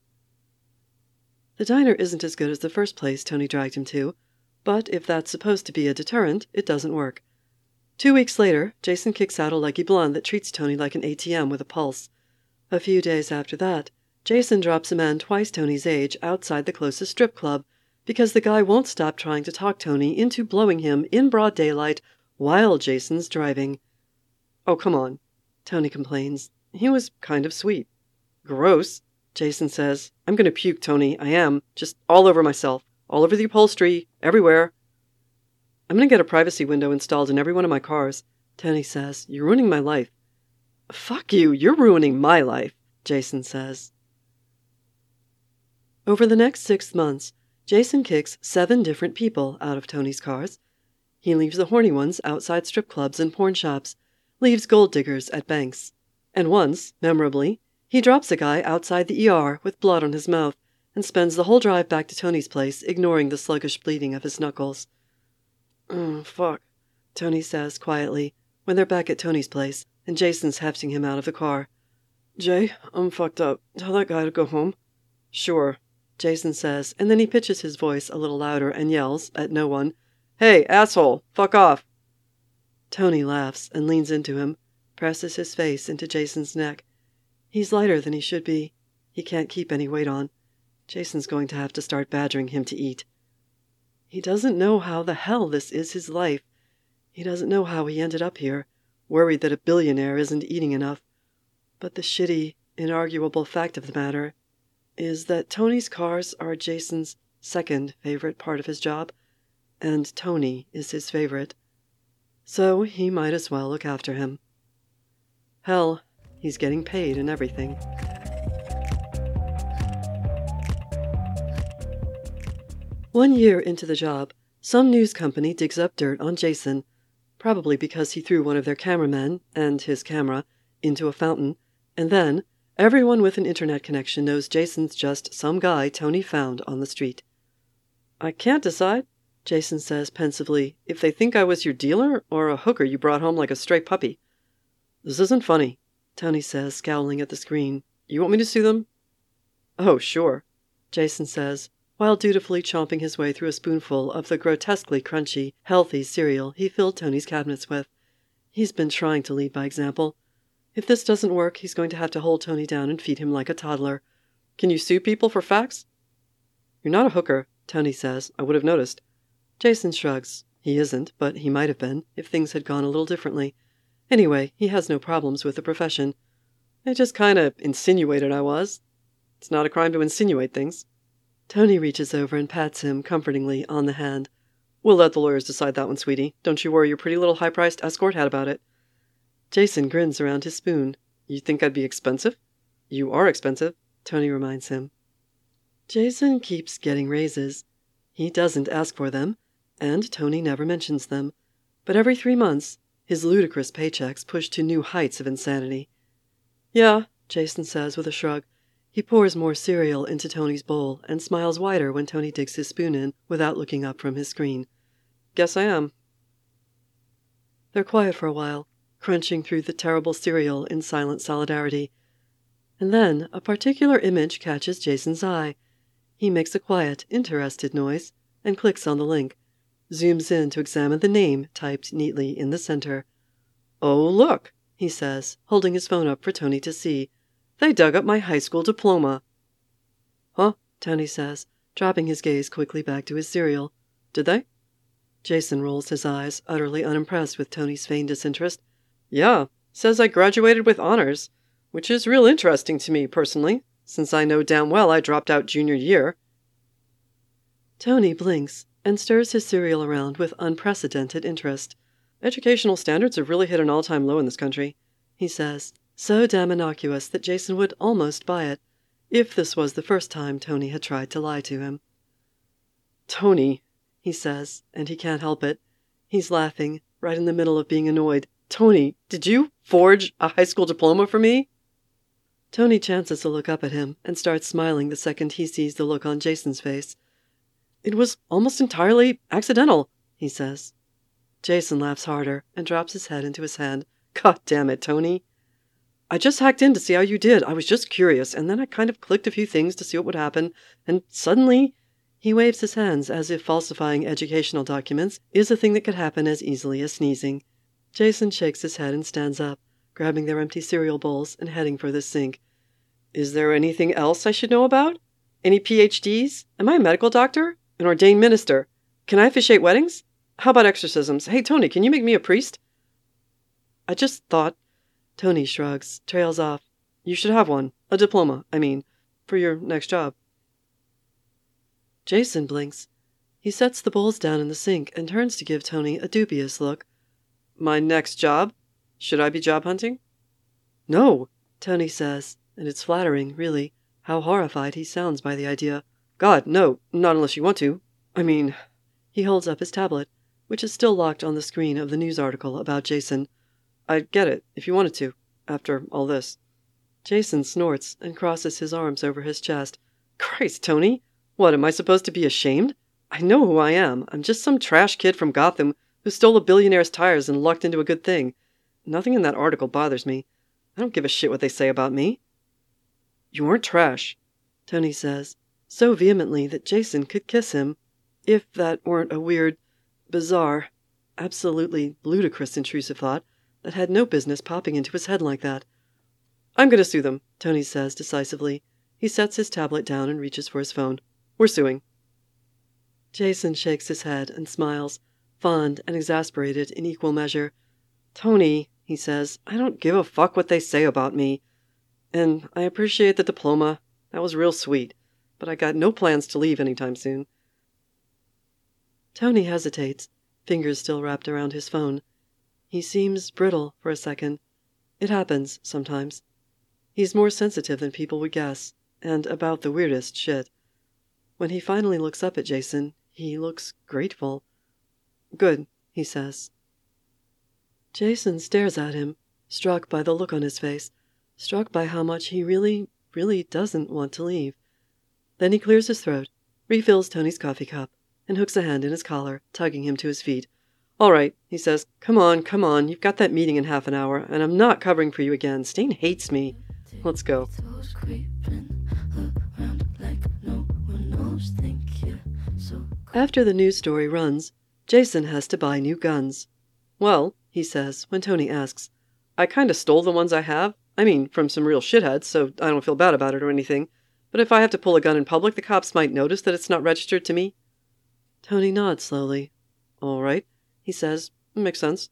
The diner isn't as good as the first place Tony dragged him to, but if that's supposed to be a deterrent, it doesn't work. Two weeks later, Jason kicks out a leggy blonde that treats Tony like an A T M with a pulse. A few days after that, Jason drops a man twice Tony's age outside the closest strip club because the guy won't stop trying to talk Tony into blowing him in broad daylight while Jason's driving. "Oh, come on," Tony complains. "He was kind of sweet." "Gross," Jason says. "I'm gonna puke, Tony. I am. Just all over myself. All over the upholstery. Everywhere." "I'm gonna get a privacy window installed in every one of my cars," Tony says. "You're ruining my life." "Fuck you. You're ruining my life," Jason says. Over the next six months, Jason kicks seven different people out of Tony's cars. He leaves the horny ones outside strip clubs and porn shops, leaves gold diggers at banks. And once, memorably, he drops a guy outside the E R with blood on his mouth and spends the whole drive back to Tony's place ignoring the sluggish bleeding of his knuckles. "Oh, fuck," Tony says quietly when they're back at Tony's place and Jason's hefting him out of the car. "Jay, I'm fucked up. Tell that guy to go home." "Sure," Jason says, and then he pitches his voice a little louder and yells, at no one, "Hey, asshole, fuck off." Tony laughs and leans into him, presses his face into Jason's neck. He's lighter than he should be. He can't keep any weight on. Jason's going to have to start badgering him to eat. He doesn't know how the hell this is his life. He doesn't know how he ended up here, worried that a billionaire isn't eating enough. But the shitty, inarguable fact of the matter is that Tony's cars are Jason's second favorite part of his job, and Tony is his favorite. So he might as well look after him. Hell, he's getting paid and everything. One year into the job, some news company digs up dirt on Jason, probably because he threw one of their cameramen, and his camera, into a fountain, and then everyone with an internet connection knows Jason's just some guy Tony found on the street. "I can't decide," Jason says pensively, if they think I was your dealer or a hooker you brought home like a stray puppy. This isn't funny, Tony says, scowling at the screen. You want me to sue them? Oh, sure, Jason says, while dutifully chomping his way through a spoonful of the grotesquely crunchy, healthy cereal he filled Tony's cabinets with. He's been trying to lead by example. If this doesn't work, he's going to have to hold Tony down and feed him like a toddler. Can you sue people for facts? You're not a hooker, Tony says. I would have noticed. Jason shrugs. He isn't, but he might have been, if things had gone a little differently. Anyway, he has no problems with the profession. I just kind of insinuated I was. It's not a crime to insinuate things. Tony reaches over and pats him comfortingly on the hand. We'll let the lawyers decide that one, sweetie. Don't you worry your pretty little high-priced escort hat about it. Jason grins around his spoon. You think I'd be expensive? You are expensive, Tony reminds him. Jason keeps getting raises. He doesn't ask for them, and Tony never mentions them. But every three months, his ludicrous paychecks push to new heights of insanity. Yeah, Jason says with a shrug. He pours more cereal into Tony's bowl and smiles wider when Tony digs his spoon in without looking up from his screen. Guess I am. They're quiet for a while, crunching through the terrible cereal in silent solidarity. And then a particular image catches Jason's eye. He makes a quiet, interested noise and clicks on the link, zooms in to examine the name typed neatly in the center. Oh, look, he says, holding his phone up for Tony to see. They dug up my high school diploma. Huh, Tony says, dropping his gaze quickly back to his cereal. Did they? Jason rolls his eyes, utterly unimpressed with Tony's feigned disinterest. Yeah, says I graduated with honors, which is real interesting to me personally, since I know damn well I dropped out junior year. Tony blinks and stirs his cereal around with unprecedented interest. Educational standards have really hit an all-time low in this country, he says, so damn innocuous that Jason would almost buy it, if this was the first time Tony had tried to lie to him. Tony, he says, and he can't help it. He's laughing, right in the middle of being annoyed. Tony, did you forge a high school diploma for me? Tony chances to look up at him and starts smiling the second he sees the look on Jason's face. It was almost entirely accidental, he says. Jason laughs harder and drops his head into his hand. God damn it, Tony. I just hacked in to see how you did. I was just curious, and then I kind of clicked a few things to see what would happen, and suddenly... He waves his hands as if falsifying educational documents is a thing that could happen as easily as sneezing. Jason shakes his head and stands up, grabbing their empty cereal bowls and heading for the sink. Is there anything else I should know about? Any P H Ds? Am I a medical doctor? An ordained minister? Can I officiate weddings? How about exorcisms? Hey, Tony, can you make me a priest? I just thought... Tony shrugs, trails off. You should have one. A diploma, I mean, for your next job. Jason blinks. He sets the bowls down in the sink and turns to give Tony a dubious look. My next job? Should I be job hunting? No, Tony says, and it's flattering, really, how horrified he sounds by the idea. God, no, not unless you want to. I mean... He holds up his tablet, which is still locked on the screen of the news article about Jason. I'd get it, if you wanted to, after all this. Jason snorts and crosses his arms over his chest. Christ, Tony! What, am I supposed to be ashamed? I know who I am. I'm just some trash kid from Gotham who stole a billionaire's tires and lucked into a good thing. Nothing in that article bothers me. I don't give a shit what they say about me. You aren't trash, Tony says, so vehemently that Jason could kiss him, if that weren't a weird, bizarre, absolutely ludicrous intrusive thought that had no business popping into his head like that. I'm going to sue them, Tony says decisively. He sets his tablet down and reaches for his phone. We're suing. Jason shakes his head and smiles, fond and exasperated in equal measure. Tony, he says, I don't give a fuck what they say about me. And I appreciate the diploma. That was real sweet. But I got no plans to leave anytime soon. Tony hesitates, fingers still wrapped around his phone. He seems brittle for a second. It happens, sometimes. He's more sensitive than people would guess, and about the weirdest shit. When he finally looks up at Jason, he looks grateful. Good, he says. Jason stares at him, struck by the look on his face, struck by how much he really, really doesn't want to leave. Then he clears his throat, refills Tony's coffee cup, and hooks a hand in his collar, tugging him to his feet. "All right," he says. "Come on, come on. You've got that meeting in half an hour, and I'm not covering for you again. Stain hates me. Let's go." After the news story runs, Jason has to buy new guns. "Well," he says, when Tony asks, "I kinda stole the ones I have. I mean, from some real shitheads, so I don't feel bad about it or anything. But if I have to pull a gun in public, the cops might notice that it's not registered to me." Tony nods slowly. "All right," he says. "Makes sense."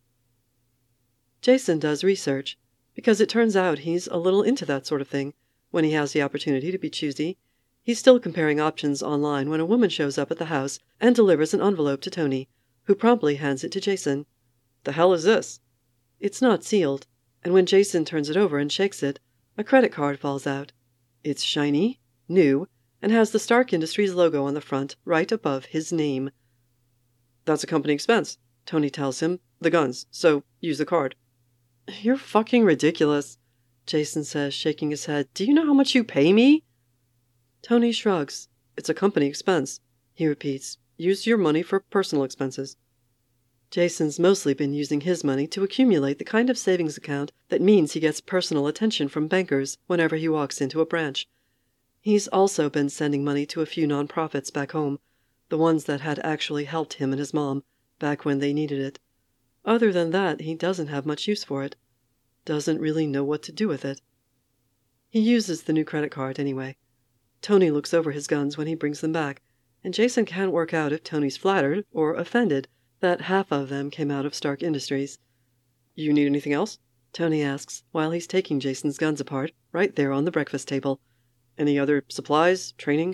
Jason does research, because it turns out he's a little into that sort of thing, when he has the opportunity to be choosy. He's still comparing options online when a woman shows up at the house and delivers an envelope to Tony, who promptly hands it to Jason. "The hell is this?" It's not sealed, and when Jason turns it over and shakes it, a credit card falls out. It's shiny, new, and has the Stark Industries logo on the front, right above his name. "That's a company expense," Tony tells him. "The guns, so use the card." "You're fucking ridiculous," Jason says, shaking his head. "Do you know how much you pay me?" Tony shrugs. "It's a company expense," he repeats. "Use your money for personal expenses." Jason's mostly been using his money to accumulate the kind of savings account that means he gets personal attention from bankers whenever he walks into a branch. He's also been sending money to a few nonprofits back home, the ones that had actually helped him and his mom back when they needed it. Other than that, he doesn't have much use for it. Doesn't really know what to do with it. He uses the new credit card anyway. Tony looks over his guns when he brings them back, and Jason can't work out if Tony's flattered or offended that half of them came out of Stark Industries. "You need anything else?" Tony asks while he's taking Jason's guns apart, right there on the breakfast table. "Any other supplies? Training?"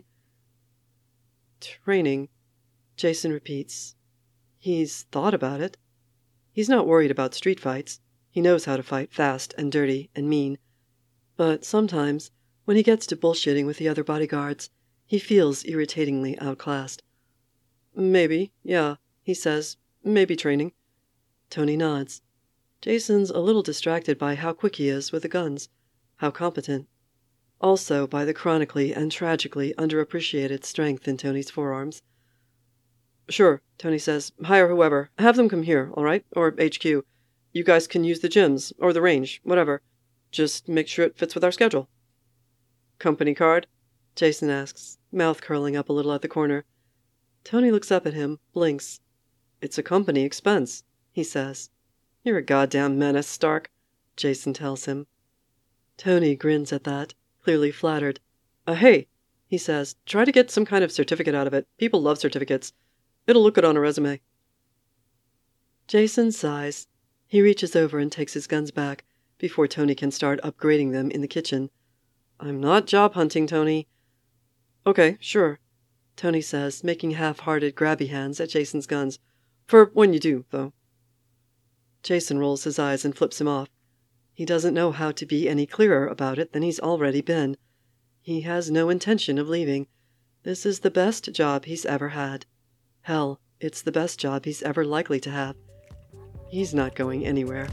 "Training," Jason repeats. He's thought about it. He's not worried about street fights. He knows how to fight fast and dirty and mean. But sometimes, when he gets to bullshitting with the other bodyguards, he feels irritatingly outclassed. "Maybe, yeah," he says. "Maybe training." Tony nods. Jason's a little distracted by how quick he is with the guns, how competent. Also by the chronically and tragically underappreciated strength in Tony's forearms. "Sure," Tony says. "Hire whoever. Have them come here, all right? Or H Q. You guys can use the gyms, or the range, whatever. Just make sure it fits with our schedule." "Company card?" Jason asks, mouth curling up a little at the corner. Tony looks up at him, blinks. "It's a company expense," he says. "You're a goddamn menace, Stark," Jason tells him. Tony grins at that, clearly flattered. Uh, hey, he says, "try to get some kind of certificate out of it. People love certificates. It'll look good on a resume." Jason sighs. He reaches over and takes his guns back before Tony can start upgrading them in the kitchen. "I'm not job hunting, Tony." "Okay, sure," Tony says, making half-hearted grabby hands at Jason's guns. "For when you do, though." Jason rolls his eyes and flips him off. He doesn't know how to be any clearer about it than he's already been. He has no intention of leaving. This is the best job he's ever had. Hell, it's the best job he's ever likely to have. He's not going anywhere.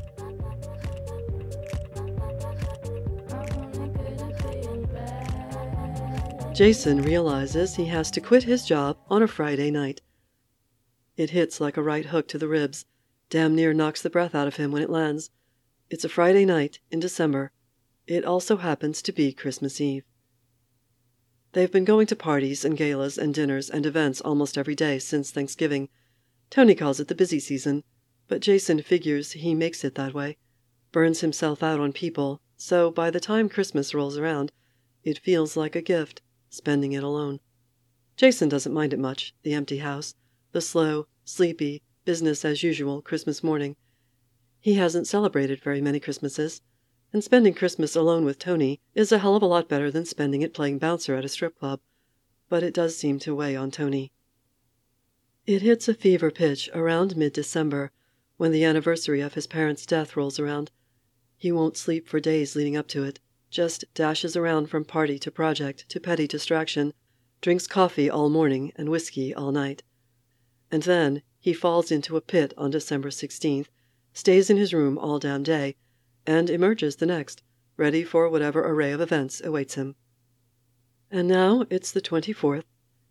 Jason realizes he has to quit his job on a Friday night. It hits like a right hook to the ribs, damn near knocks the breath out of him when it lands. It's a Friday night in December. It also happens to be Christmas Eve. They've been going to parties and galas and dinners and events almost every day since Thanksgiving. Tony calls it the busy season, but Jason figures he makes it that way, burns himself out on people, so by the time Christmas rolls around, it feels like a gift, spending it alone. Jason doesn't mind it much, the empty house, the slow, sleepy, business-as-usual Christmas morning. He hasn't celebrated very many Christmases, and spending Christmas alone with Tony is a hell of a lot better than spending it playing bouncer at a strip club, but it does seem to weigh on Tony. It hits a fever pitch around mid-December, when the anniversary of his parents' death rolls around. He won't sleep for days leading up to it, just dashes around from party to project to petty distraction, drinks coffee all morning and whiskey all night. And then he falls into a pit on December sixteenth, stays in his room all damn day, and emerges the next, ready for whatever array of events awaits him. And now it's the twenty-fourth,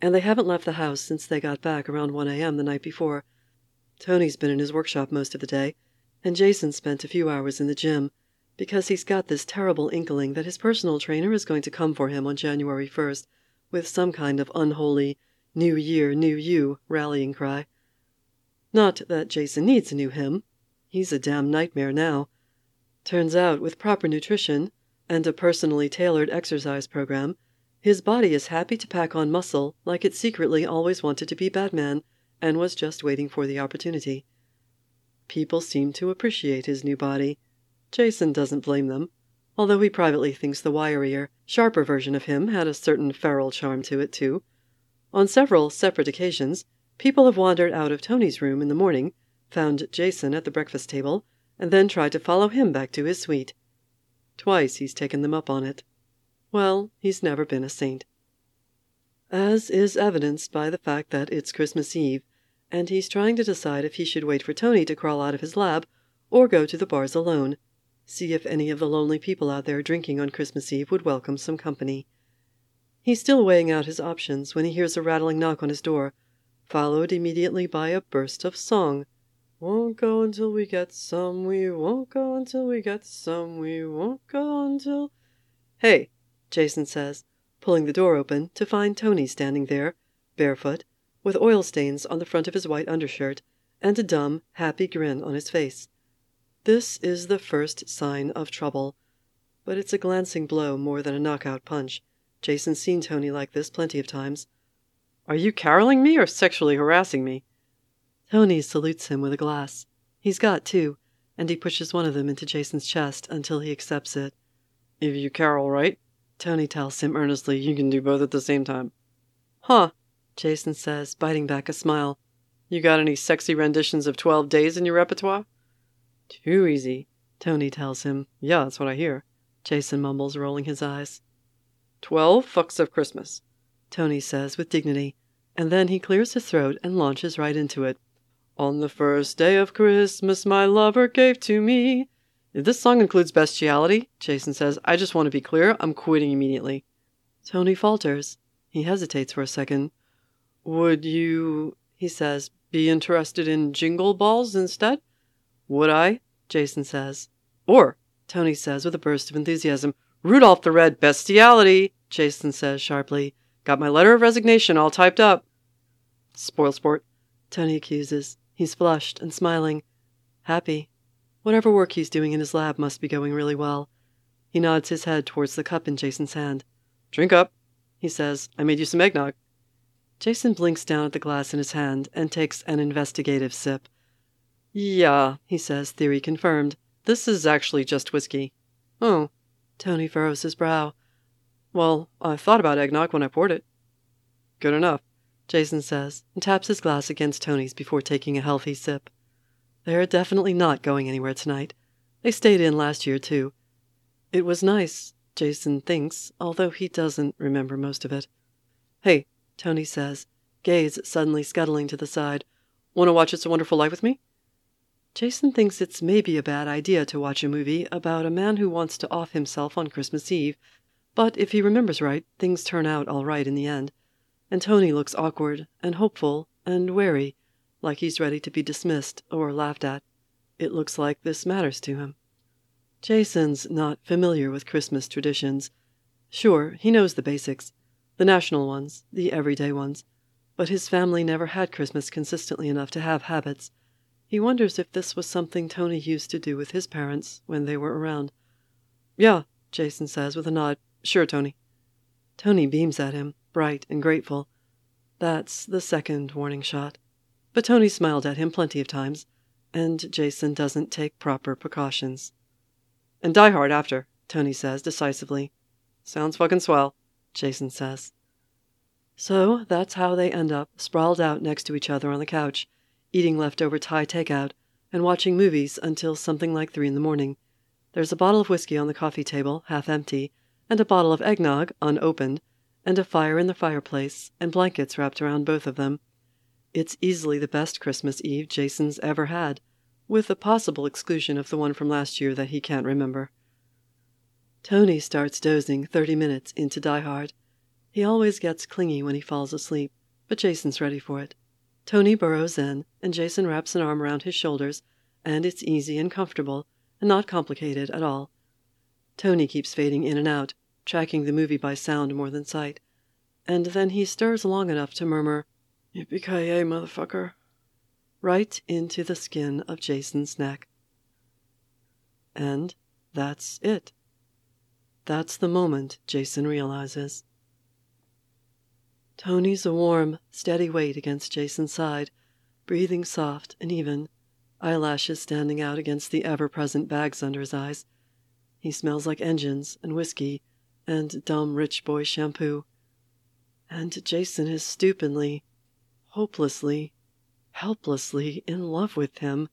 and they haven't left the house since they got back around one a m the night before. Tony's been in his workshop most of the day, and Jason spent a few hours in the gym, because he's got this terrible inkling that his personal trainer is going to come for him on January first with some kind of unholy New Year, New You rallying cry. Not that Jason needs a new him. He's a damn nightmare now. Turns out, with proper nutrition and a personally tailored exercise program, his body is happy to pack on muscle like it secretly always wanted to be Batman and was just waiting for the opportunity. People seem to appreciate his new body. Jason doesn't blame them, although he privately thinks the wirier, sharper version of him had a certain feral charm to it, too. On several separate occasions, people have wandered out of Tony's room in the morning, found Jason at the breakfast table, and then tried to follow him back to his suite. Twice he's taken them up on it. Well, he's never been a saint. As is evidenced by the fact that it's Christmas Eve, and he's trying to decide if he should wait for Tony to crawl out of his lab or go to the bars alone, see if any of the lonely people out there drinking on Christmas Eve would welcome some company. He's still weighing out his options when he hears a rattling knock on his door, followed immediately by a burst of song. Won't go until we get some, we won't go until we get some, we won't go until... Hey, Jason says, pulling the door open to find Tony standing there, barefoot, with oil stains on the front of his white undershirt, and a dumb, happy grin on his face. This is the first sign of trouble, but it's a glancing blow more than a knockout punch. Jason's seen Tony like this plenty of times. Are you caroling me or sexually harassing me? Tony salutes him with a glass. He's got two, and he pushes one of them into Jason's chest until he accepts it. If you carol right, Tony tells him earnestly, you can do both at the same time. Huh, Jason says, biting back a smile. You got any sexy renditions of Twelve Days in your repertoire? Too easy, Tony tells him. Yeah, that's what I hear, Jason mumbles, rolling his eyes. Twelve fucks of Christmas, Tony says with dignity, and then he clears his throat and launches right into it. On the first day of Christmas my lover gave to me. If this song includes bestiality, Jason says, I just want to be clear, I'm quitting immediately. Tony falters. He hesitates for a second. Would you, he says, be interested in Jingle Balls instead? Would I? Jason says. Or, Tony says with a burst of enthusiasm, Rudolph the Red Bestiality, Jason says sharply. Got my letter of resignation all typed up. Spoil sport, Tony accuses. He's flushed and smiling. Happy. Whatever work he's doing in his lab must be going really well. He nods his head towards the cup in Jason's hand. Drink up, he says. I made you some eggnog. Jason blinks down at the glass in his hand and takes an investigative sip. Yeah, he says, theory confirmed. This is actually just whiskey. Oh, Tony furrows his brow. Well, I thought about eggnog when I poured it. Good enough, Jason says, and taps his glass against Tony's before taking a healthy sip. They're definitely not going anywhere tonight. They stayed in last year, too. It was nice, Jason thinks, although he doesn't remember most of it. Hey, Tony says, gaze suddenly scuttling to the side. Want to watch It's a Wonderful Life with me? Jason thinks it's maybe a bad idea to watch a movie about a man who wants to off himself on Christmas Eve, but if he remembers right, things turn out all right in the end, and Tony looks awkward and hopeful and wary, like he's ready to be dismissed or laughed at. It looks like this matters to him. Jason's not familiar with Christmas traditions. Sure, he knows the basics, the national ones, the everyday ones, but his family never had Christmas consistently enough to have habits. He wonders if this was something Tony used to do with his parents when they were around. Yeah, Jason says with a nod. Sure, Tony. Tony beams at him, bright and grateful. That's the second warning shot. But Tony smiled at him plenty of times, and Jason doesn't take proper precautions. And Die Hard after, Tony says decisively. Sounds fucking swell, Jason says. So that's how they end up sprawled out next to each other on the couch, eating leftover Thai takeout and watching movies until something like three in the morning. There's a bottle of whiskey on the coffee table, half empty, and a bottle of eggnog, unopened, and a fire in the fireplace, and blankets wrapped around both of them. It's easily the best Christmas Eve Jason's ever had, with the possible exclusion of the one from last year that he can't remember. Tony starts dozing thirty minutes into Die Hard. He always gets clingy when he falls asleep, but Jason's ready for it. Tony burrows in, and Jason wraps an arm around his shoulders, and it's easy and comfortable, and not complicated at all. Tony keeps fading in and out, tracking the movie by sound more than sight, and then he stirs long enough to murmur, "Yippee-ki-yay, motherfucker," right into the skin of Jason's neck. And that's it. That's the moment Jason realizes. Tony's a warm, steady weight against Jason's side, breathing soft and even, eyelashes standing out against the ever-present bags under his eyes. He smells like engines and whiskey and dumb rich boy shampoo. And Jason is stupidly, hopelessly, helplessly in love with him.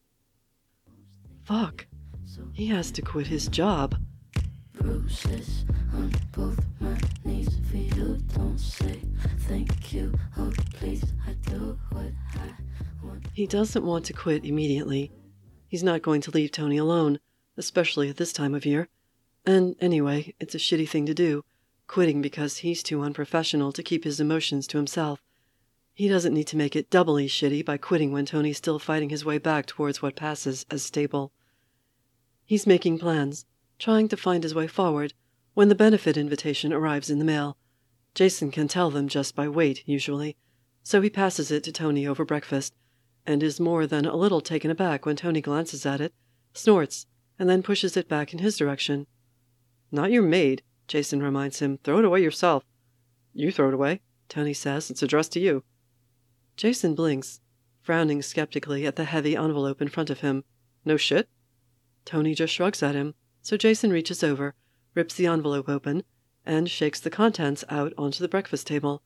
Fuck. He has to quit his job. Bruises on both my knees for you. Don't say thank you. Oh, please, I do what I want. He doesn't want to quit immediately. He's not going to leave Tony alone, especially at this time of year. And anyway, it's a shitty thing to do, quitting because he's too unprofessional to keep his emotions to himself. He doesn't need to make it doubly shitty by quitting when Tony's still fighting his way back towards what passes as stable. He's making plans, trying to find his way forward, when the benefit invitation arrives in the mail. Jason can tell them just by weight, usually, so he passes it to Tony over breakfast, and is more than a little taken aback when Tony glances at it, snorts, and then pushes it back in his direction. "Not your maid," Jason reminds him. "Throw it away yourself." "You throw it away," Tony says. "It's addressed to you." Jason blinks, frowning skeptically at the heavy envelope in front of him. "No shit?" Tony just shrugs at him, so Jason reaches over, rips the envelope open, and shakes the contents out onto the breakfast table.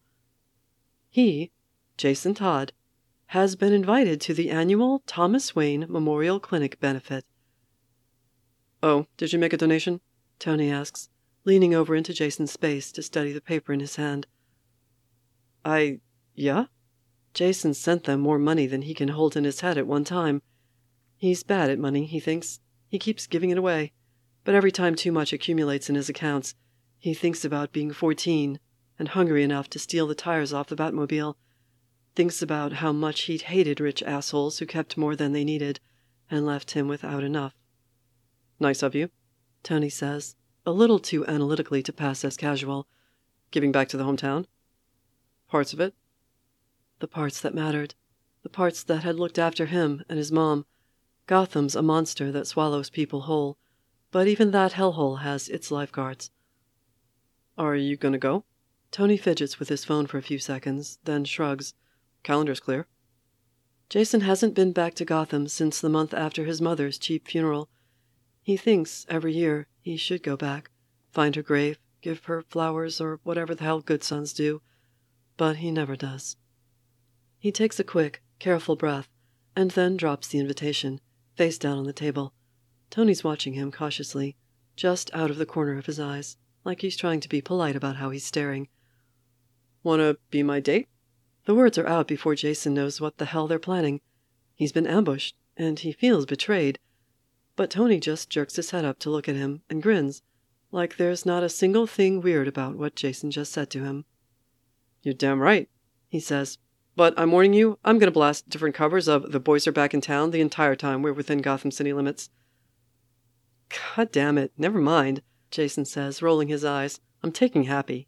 He, Jason Todd, has been invited to the annual Thomas Wayne Memorial Clinic benefit. "Oh, did you make a donation?" Tony asks, leaning over into Jason's space to study the paper in his hand. I... yeah? Jason sent them more money than he can hold in his head at one time. He's bad at money, he thinks. He keeps giving it away. But every time too much accumulates in his accounts, he thinks about being fourteen and hungry enough to steal the tires off the Batmobile. Thinks about how much he'd hated rich assholes who kept more than they needed and left him without enough. "Nice of you," Tony says, a little too analytically to pass as casual. "Giving back to the hometown?" "Parts of it." The parts that mattered. The parts that had looked after him and his mom. Gotham's a monster that swallows people whole, but even that hellhole has its lifeguards. "Are you gonna go?" Tony fidgets with his phone for a few seconds, then shrugs. "Calendar's clear." Jason hasn't been back to Gotham since the month after his mother's cheap funeral. He thinks, every year, he should go back, find her grave, give her flowers, or whatever the hell good sons do, but he never does. He takes a quick, careful breath, and then drops the invitation, face down on the table. Tony's watching him cautiously, just out of the corner of his eyes, like he's trying to be polite about how he's staring. "Wanna be my date?" The words are out before Jason knows what the hell they're planning. He's been ambushed, and he feels betrayed. But Tony just jerks his head up to look at him and grins, like there's not a single thing weird about what Jason just said to him. "You're damn right," he says. "But I'm warning you, I'm gonna blast different covers of The Boys Are Back in Town the entire time we're within Gotham City limits." "God damn it, never mind," Jason says, rolling his eyes. "I'm taking Happy."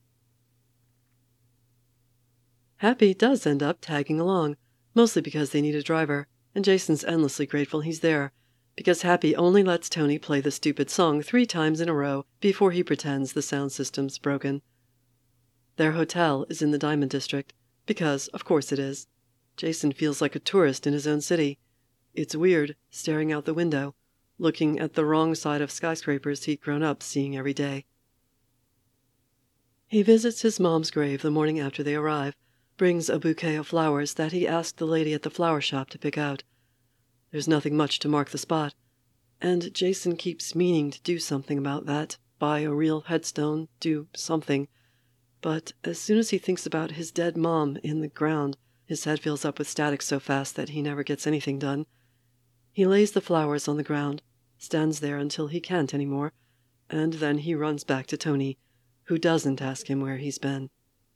Happy does end up tagging along, mostly because they need a driver, and Jason's endlessly grateful he's there, because Happy only lets Tony play the stupid song three times in a row before he pretends the sound system's broken. Their hotel is in the Diamond District, because, of course it is. Jason feels like a tourist in his own city. It's weird, staring out the window, looking at the wrong side of skyscrapers he'd grown up seeing every day. He visits his mom's grave the morning after they arrive, brings a bouquet of flowers that he asked the lady at the flower shop to pick out. There's nothing much to mark the spot, and Jason keeps meaning to do something about that, buy a real headstone, do something. But as soon as he thinks about his dead mom in the ground, his head fills up with static so fast that he never gets anything done. He lays the flowers on the ground, stands there until he can't anymore, and then he runs back to Tony, who doesn't ask him where he's been.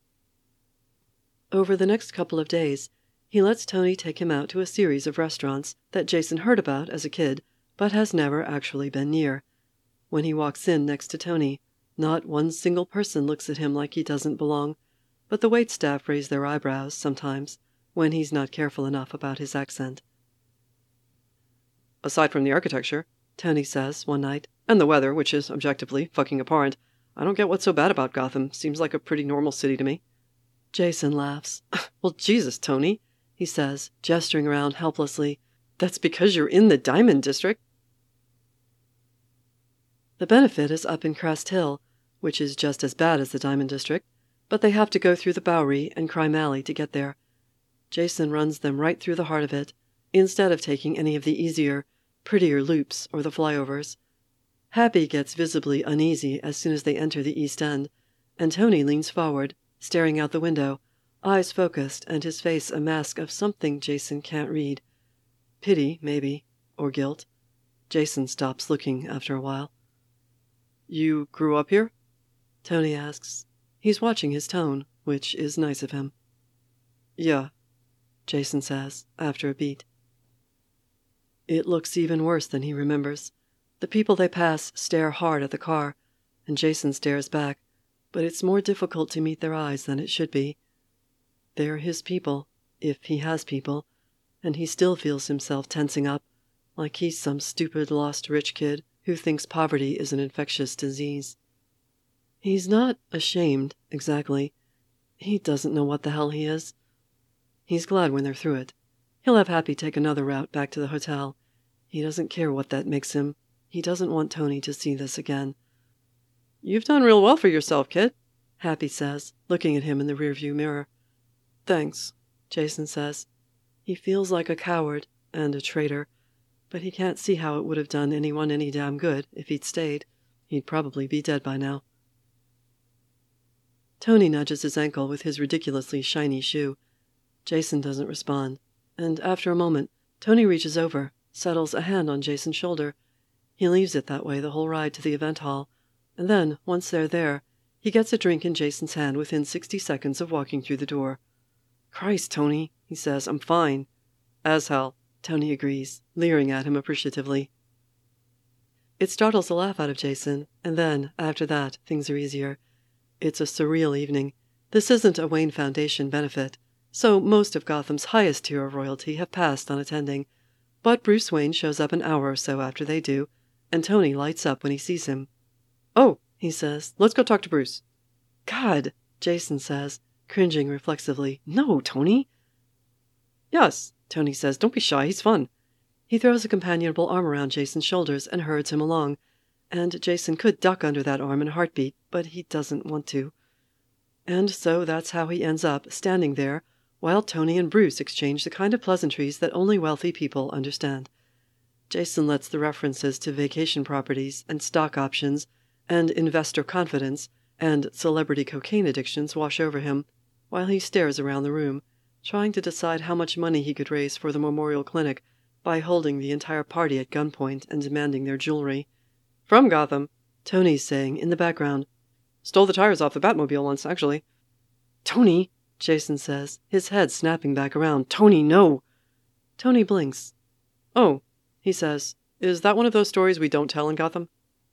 Over the next couple of days, he lets Tony take him out to a series of restaurants that Jason heard about as a kid, but has never actually been near. When he walks in next to Tony, not one single person looks at him like he doesn't belong, but the waitstaff raise their eyebrows sometimes when he's not careful enough about his accent. "Aside from the architecture," Tony says one night, "and the weather, which is objectively fucking abhorrent, I don't get what's so bad about Gotham. Seems like a pretty normal city to me." Jason laughs. "Well, Jesus, Tony," he says, gesturing around helplessly. "That's because you're in the Diamond District." The benefit is up in Crest Hill, which is just as bad as the Diamond District, but they have to go through the Bowery and Crime Alley to get there. Jason runs them right through the heart of it, instead of taking any of the easier, prettier loops or the flyovers. Happy gets visibly uneasy as soon as they enter the East End, and Tony leans forward, staring out the window, eyes focused and his face a mask of something Jason can't read. Pity, maybe, or guilt. Jason stops looking after a while. "You grew up here?" Tony asks. He's watching his tone, which is nice of him. "Yeah," Jason says, after a beat. It looks even worse than he remembers. The people they pass stare hard at the car, and Jason stares back, but it's more difficult to meet their eyes than it should be. They're his people, if he has people, and he still feels himself tensing up, like he's some stupid lost rich kid who thinks poverty is an infectious disease. He's not ashamed, exactly. He doesn't know what the hell he is. He's glad when they're through it. He'll have Happy take another route back to the hotel. He doesn't care what that makes him. He doesn't want Tony to see this again. "You've done real well for yourself, kid," Happy says, looking at him in the rearview mirror. "Thanks," Jason says. He feels like a coward and a traitor, but he can't see how it would have done anyone any damn good if he'd stayed. He'd probably be dead by now. Tony nudges his ankle with his ridiculously shiny shoe. Jason doesn't respond, and after a moment, Tony reaches over, settles a hand on Jason's shoulder. He leaves it that way the whole ride to the event hall, and then, once they're there, he gets a drink in Jason's hand within sixty seconds of walking through the door. "Christ, Tony," he says, "I'm fine." "As hell," Tony agrees, leering at him appreciatively. It startles a laugh out of Jason, and then, after that, things are easier. It's a surreal evening. This isn't a Wayne Foundation benefit, so most of Gotham's highest tier of royalty have passed unattending, but Bruce Wayne shows up an hour or so after they do, and Tony lights up when he sees him. "Oh," he says, "let's go talk to Bruce." "God," Jason says, cringing reflexively. "No, Tony." "Yes," Tony says, "don't be shy, he's fun." He throws a companionable arm around Jason's shoulders and herds him along, and Jason could duck under that arm in a heartbeat, but he doesn't want to. And so that's how he ends up standing there while Tony and Bruce exchange the kind of pleasantries that only wealthy people understand. Jason lets the references to vacation properties and stock options and investor confidence and celebrity cocaine addictions wash over him, while he stares around the room, trying to decide how much money he could raise for the Memorial Clinic by holding the entire party at gunpoint and demanding their jewelry. "From Gotham," Tony's saying in the background. "Stole the tires off the Batmobile once, actually." "Tony," Jason says, his head snapping back around. "Tony, no!" Tony blinks. "Oh," he says, "is that one of those stories we don't tell in Gotham?"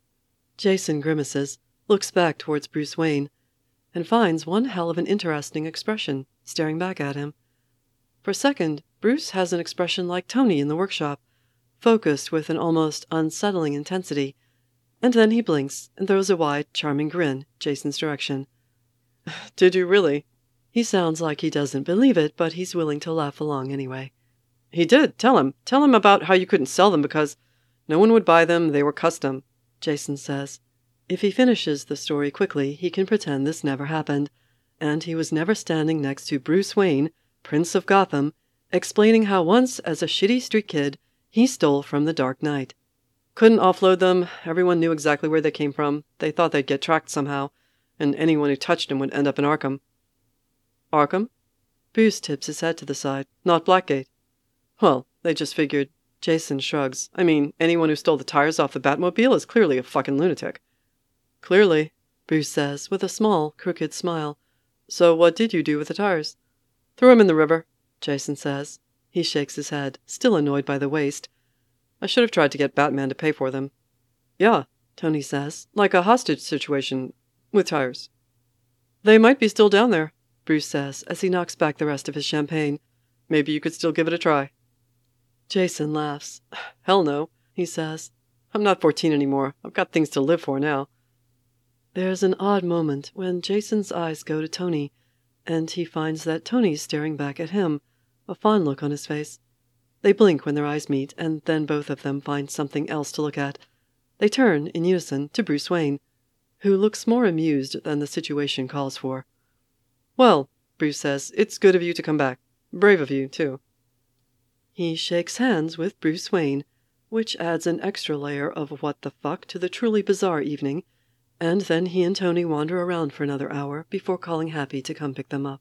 Jason grimaces, looks back towards Bruce Wayne, and finds one hell of an interesting expression staring back at him. For a second, Bruce has an expression like Tony in the workshop, focused with an almost unsettling intensity, and then he blinks and throws a wide, charming grin Jason's direction. "Did you really?" He sounds like he doesn't believe it, but he's willing to laugh along anyway. "He did. Tell him. Tell him about how you couldn't sell them because no one would buy them. They were custom," Jason says. If he finishes the story quickly, he can pretend this never happened, and he was never standing next to Bruce Wayne, Prince of Gotham, explaining how once, as a shitty street kid, he stole from the Dark Knight. Couldn't offload them. Everyone knew exactly where they came from. They thought they'd get tracked somehow, and anyone who touched them would end up in Arkham. "Arkham?" Bruce tips his head to the side. "Not Blackgate." "Well, they just figured." Jason shrugs. "I mean, anyone who stole the tires off the Batmobile is clearly a fucking lunatic." "Clearly." Bruce says, with a small, crooked smile. So what did you do with the tires? Threw 'em in the river, Jason says. He shakes his head, still annoyed by the waste. I should have tried to get Batman to pay for them. Yeah, Tony says, like a hostage situation with tires. They might be still down there, Bruce says as he knocks back the rest of his champagne. Maybe you could still give it a try. Jason laughs. Hell no, he says. I'm not fourteen anymore. I've got things to live for now. There's an odd moment when Jason's eyes go to Tony, and he finds that Tony's staring back at him, a fond look on his face. They blink when their eyes meet, and then both of them find something else to look at. They turn, in unison, to Bruce Wayne, who looks more amused than the situation calls for. Well, Bruce says, it's good of you to come back. Brave of you, too. He shakes hands with Bruce Wayne, which adds an extra layer of what the fuck to the truly bizarre evening, and then he and Tony wander around for another hour before calling Happy to come pick them up.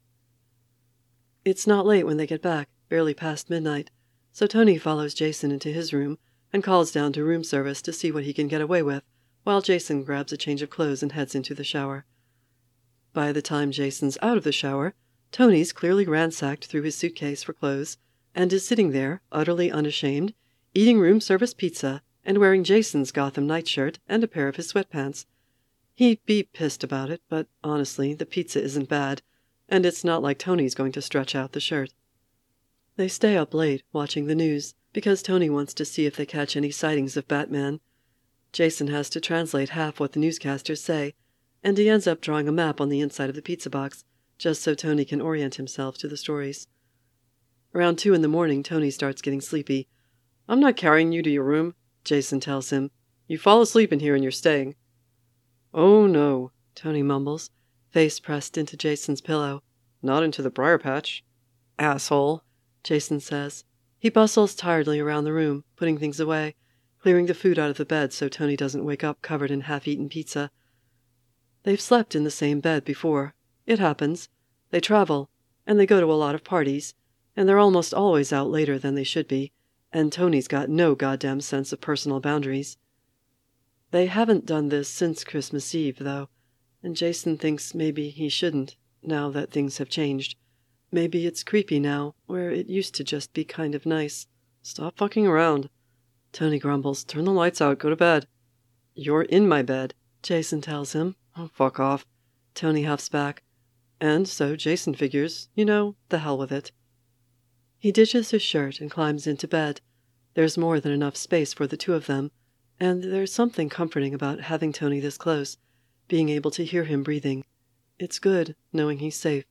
It's not late when they get back, barely past midnight, so Tony follows Jason into his room and calls down to room service to see what he can get away with, while Jason grabs a change of clothes and heads into the shower. By the time Jason's out of the shower, Tony's clearly ransacked through his suitcase for clothes and is sitting there, utterly unashamed, eating room service pizza and wearing Jason's Gotham nightshirt and a pair of his sweatpants. He'd be pissed about it, but honestly, the pizza isn't bad, and it's not like Tony's going to stretch out the shirt. They stay up late, watching the news, because Tony wants to see if they catch any sightings of Batman. Jason has to translate half what the newscasters say, and he ends up drawing a map on the inside of the pizza box, just so Tony can orient himself to the stories. Around two in the morning, Tony starts getting sleepy. I'm not carrying you to your room, Jason tells him. You fall asleep in here and you're staying. Oh no, Tony mumbles, face pressed into Jason's pillow. Not into the briar patch. Asshole, Jason says. He bustles tiredly around the room, putting things away, clearing the food out of the bed so Tony doesn't wake up covered in half-eaten pizza. They've slept in the same bed before. It happens. They travel, and they go to a lot of parties, and they're almost always out later than they should be, and Tony's got no goddamn sense of personal boundaries. They haven't done this since Christmas Eve, though, and Jason thinks maybe he shouldn't, now that things have changed. Maybe it's creepy now, where it used to just be kind of nice. Stop fucking around. Tony grumbles. Turn the lights out, go to bed. You're in my bed, Jason tells him. Oh, fuck off. Tony huffs back. And so Jason figures, you know, the hell with it. He ditches his shirt and climbs into bed. There's more than enough space for the two of them, and there's something comforting about having Tony this close, being able to hear him breathing. It's good, knowing he's safe.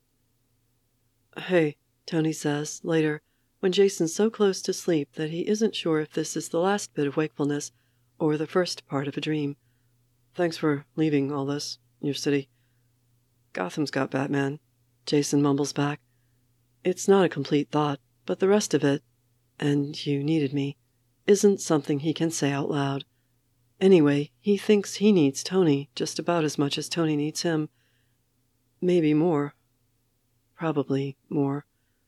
Hey, Tony says, later, when Jason's so close to sleep that he isn't sure if this is the last bit of wakefulness or the first part of a dream. Thanks for leaving all this, your city. Gotham's got Batman, Jason mumbles back. It's not a complete thought, but the rest of it, and you needed me, isn't something he can say out loud. Anyway, he thinks he needs Tony just about as much as Tony needs him. Maybe more. Probably more.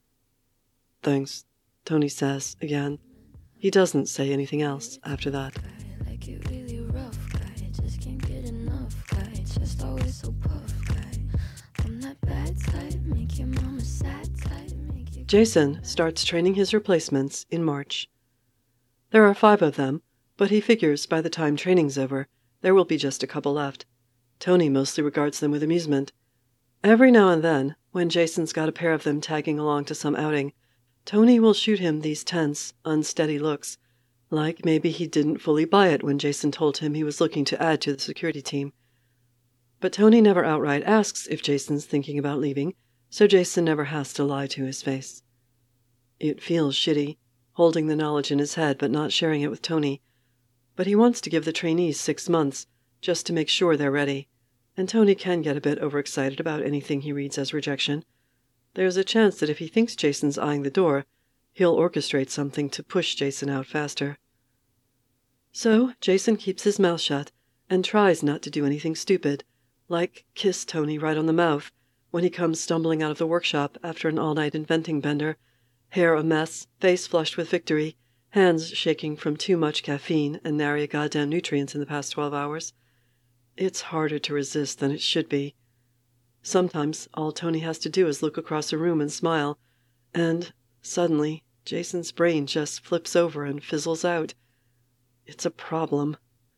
Thanks, Tony says again. He doesn't say anything else after that. Like you really rough guy, just can't get enough guy, just always so puff guy. I'm that bad type, make your mama sad type, make you... Jason starts training his replacements in March. There are five of them, but he figures by the time training's over, there will be just a couple left. Tony mostly regards them with amusement. Every now and then, when Jason's got a pair of them tagging along to some outing, Tony will shoot him these tense, unsteady looks, like maybe he didn't fully buy it when Jason told him he was looking to add to the security team. But Tony never outright asks if Jason's thinking about leaving, so Jason never has to lie to his face. It feels shitty, holding the knowledge in his head but not sharing it with Tony. But he wants to give the trainees six months, just to make sure they're ready, and Tony can get a bit overexcited about anything he reads as rejection. There's a chance that if he thinks Jason's eyeing the door, he'll orchestrate something to push Jason out faster. So Jason keeps his mouth shut and tries not to do anything stupid, like kiss Tony right on the mouth when he comes stumbling out of the workshop after an all-night inventing bender, hair a mess, face flushed with victory, hands shaking from too much caffeine and nary a goddamn nutrients in the past twelve hours. It's harder to resist than it should be. Sometimes all Tony has to do is look across the room and smile, and suddenly Jason's brain just flips over and fizzles out. It's a problem.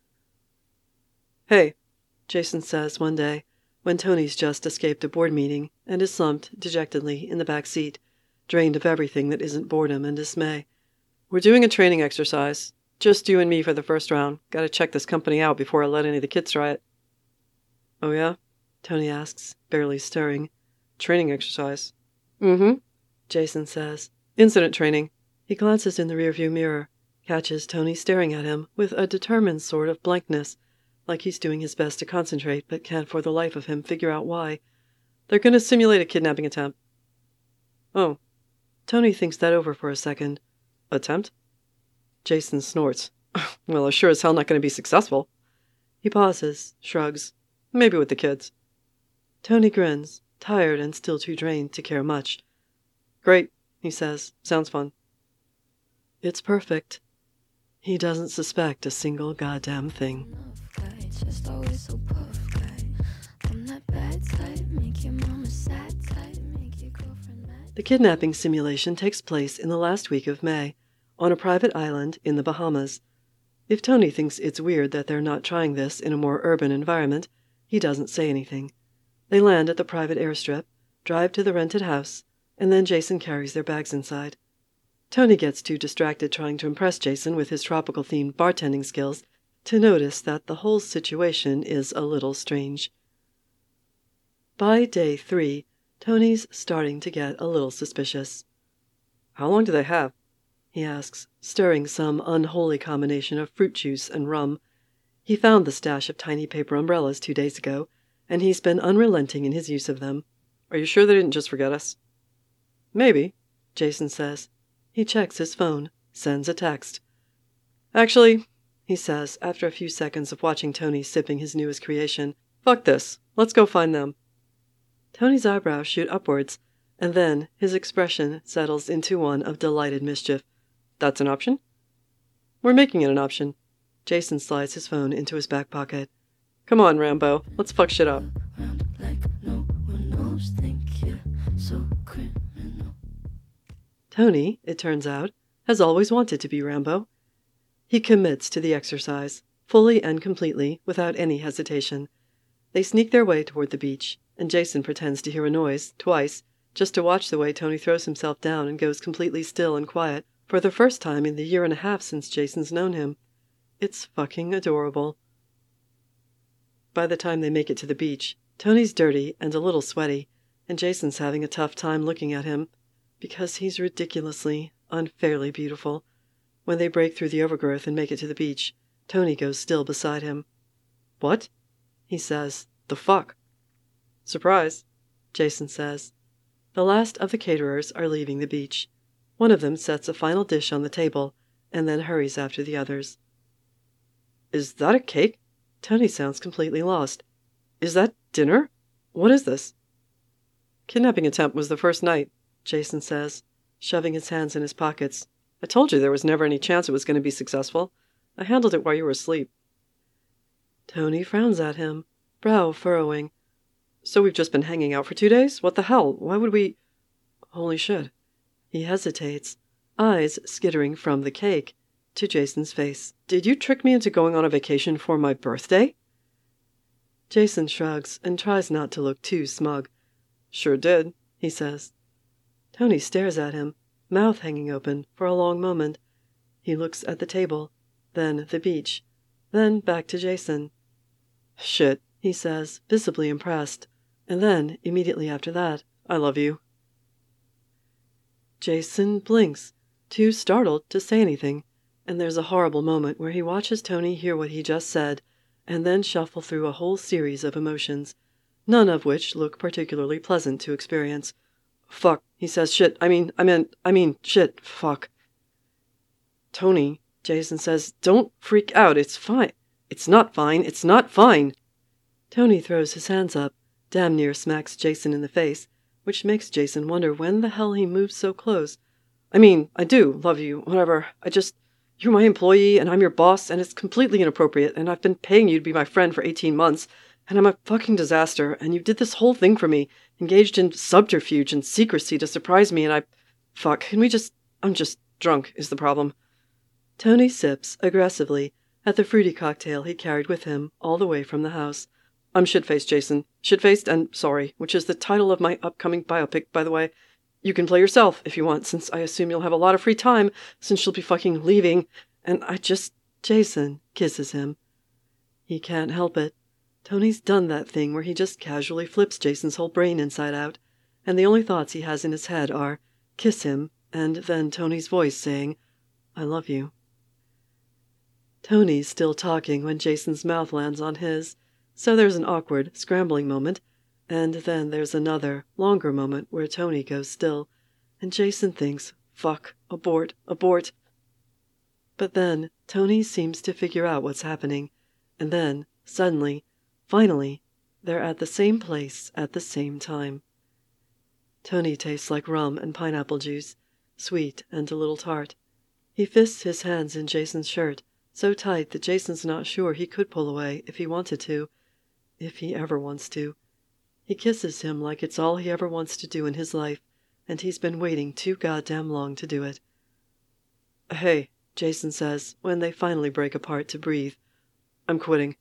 "Hey," Jason says one day, when Tony's just escaped a board meeting and is slumped dejectedly in the back seat, drained of everything that isn't boredom and dismay. "We're doing a training exercise. Just you and me for the first round. Gotta check this company out before I let any of the kids try it." "Oh yeah?" Tony asks, barely stirring. "Training exercise." "Mm-hmm," Jason says. "Incident training." He glances in the rearview mirror, catches Tony staring at him with a determined sort of blankness, like he's doing his best to concentrate but can't for the life of him figure out why. "They're gonna simulate a kidnapping attempt." "Oh." Tony thinks that over for a second. "Attempt?" Jason snorts. "Well, they're sure as hell not gonna be successful." He pauses, shrugs. "Maybe with the kids." Tony grins, tired and still too drained to care much. "Great," he says. "Sounds fun." It's perfect. He doesn't suspect a single goddamn thing. Just always so puff guy. I'm that bad type, make your mama sad type, make your girlfriend mad. The kidnapping simulation takes place in the last week of May, on a private island in the Bahamas. If Tony thinks it's weird that they're not trying this in a more urban environment, he doesn't say anything. They land at the private airstrip, drive to the rented house, and then Jason carries their bags inside. Tony gets too distracted trying to impress Jason with his tropical-themed bartending skills to notice that the whole situation is a little strange. By day three, Tony's starting to get a little suspicious. "How long do they have?" he asks, stirring some unholy combination of fruit juice and rum. He found the stash of tiny paper umbrellas two days ago, and he's been unrelenting in his use of them. "Are you sure they didn't just forget us?" "Maybe," Jason says. He checks his phone, sends a text. "Actually," he says, after a few seconds of watching Tony sipping his newest creation, "fuck this. Let's go find them." Tony's eyebrows shoot upwards, and then his expression settles into one of delighted mischief. "That's an option?" "We're making it an option." Jason slides his phone into his back pocket. "Come on, Rambo. Let's fuck shit up." Like no one knows, think you're so criminal. Tony, it turns out, has always wanted to be Rambo. He commits to the exercise, fully and completely, without any hesitation. They sneak their way toward the beach, and Jason pretends to hear a noise, twice, just to watch the way Tony throws himself down and goes completely still and quiet, for the first time in the year and a half since Jason's known him. It's fucking adorable. By the time they make it to the beach, Tony's dirty and a little sweaty, and Jason's having a tough time looking at him, because he's ridiculously, unfairly beautiful. When they break through the overgrowth and make it to the beach, Tony goes still beside him. "What?" he says. "The fuck?" "Surprise," Jason says. The last of the caterers are leaving the beach. One of them sets a final dish on the table, and then hurries after the others. "Is that a cake?" Tony sounds completely lost. "Is that dinner? What is this?" "Kidnapping attempt was the first night," Jason says, shoving his hands in his pockets. "I told you there was never any chance it was going to be successful. I handled it while you were asleep." Tony frowns at him, brow furrowing. "So we've just been hanging out for two days? What the hell? Why would we—" Holy shit. He hesitates, eyes skittering from the cake to Jason's face. "Did you trick me into going on a vacation for my birthday?" Jason shrugs and tries not to look too smug. "Sure did," he says. Tony stares at him, mouth hanging open, for a long moment. He looks at the table, then the beach, then back to Jason. "Shit," he says, visibly impressed, and then, immediately after that, "I love you." Jason blinks, too startled to say anything, and there's a horrible moment where he watches Tony hear what he just said, and then shuffle through a whole series of emotions, none of which look particularly pleasant to experience. "Fuck," he says. "Shit, I mean, I meant, I mean, shit, fuck." "Tony," Jason says, "don't freak out, it's fine. It's not fine, it's not fine." Tony throws his hands up, damn near smacks Jason in the face, which makes Jason wonder when the hell he moves so close. "I mean, I do love you, whatever. I just, You're my employee, and I'm your boss, and it's completely inappropriate, and I've been paying you to be my friend for eighteen months, and I'm a fucking disaster, and you did this whole thing for me, engaged in subterfuge and secrecy to surprise me, and I... Fuck, can we just... I'm just drunk, is the problem. Tony sips, aggressively, at the fruity cocktail he carried with him all the way from the house. I'm shit-faced, Jason. Shit-faced and sorry, which is the title of my upcoming biopic, by the way. You can play yourself if you want, since I assume you'll have a lot of free time, since you'll be fucking leaving, and I just... Jason kisses him. He can't help it. Tony's done that thing where he just casually flips Jason's whole brain inside out, and the only thoughts he has in his head are, kiss him, and then Tony's voice saying, I love you. Tony's still talking when Jason's mouth lands on his, so there's an awkward, scrambling moment, and then there's another, longer moment where Tony goes still, and Jason thinks, fuck, abort, abort. But then Tony seems to figure out what's happening, and then, suddenly, finally, they're at the same place at the same time. Tony tastes like rum and pineapple juice, sweet and a little tart. He fists his hands in Jason's shirt, so tight that Jason's not sure he could pull away if he wanted to, if he ever wants to. He kisses him like it's all he ever wants to do in his life, and he's been waiting too goddamn long to do it. Hey, Jason says, when they finally break apart to breathe. I'm quitting.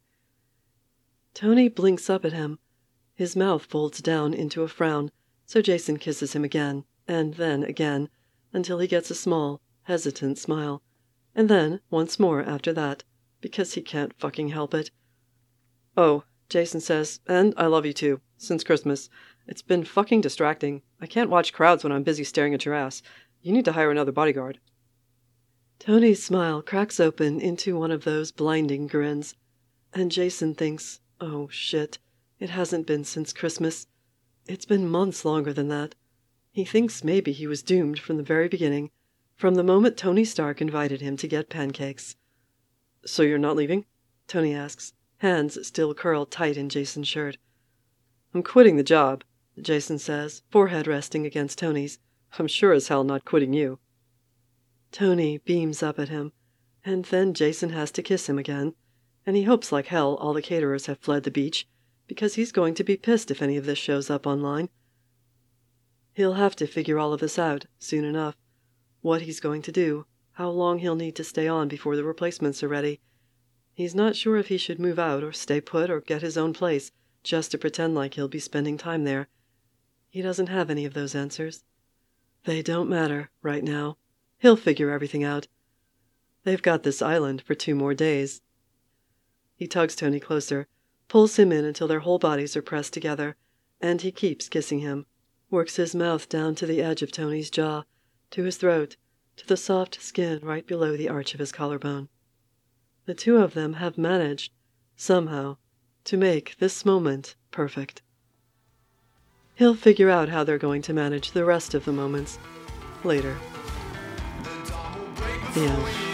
Tony blinks up at him. His mouth folds down into a frown, so Jason kisses him again, and then again, until he gets a small, hesitant smile. And then, once more after that, because he can't fucking help it. Oh, Jason says, and I love you too, since Christmas. It's been fucking distracting. I can't watch crowds when I'm busy staring at your ass. You need to hire another bodyguard. Tony's smile cracks open into one of those blinding grins, and Jason thinks, oh shit, it hasn't been since Christmas. It's been months longer than that. He thinks maybe he was doomed from the very beginning, from the moment Tony Stark invited him to get pancakes. So you're not leaving? Tony asks, hands still curled tight in Jason's shirt. I'm quitting the job, Jason says, forehead resting against Tony's. I'm sure as hell not quitting you. Tony beams up at him, and then Jason has to kiss him again, and he hopes like hell all the caterers have fled the beach, because he's going to be pissed if any of this shows up online. He'll have to figure all of this out, soon enough. What he's going to do, how long he'll need to stay on before the replacements are ready. He's not sure if he should move out or stay put or get his own place, just to pretend like he'll be spending time there. He doesn't have any of those answers. They don't matter right now. He'll figure everything out. They've got this island for two more days. He tugs Tony closer, pulls him in until their whole bodies are pressed together, and he keeps kissing him, works his mouth down to the edge of Tony's jaw, to his throat, to the soft skin right below the arch of his collarbone. The two of them have managed, somehow, to make this moment perfect. He'll figure out how they're going to manage the rest of the moments later. The end.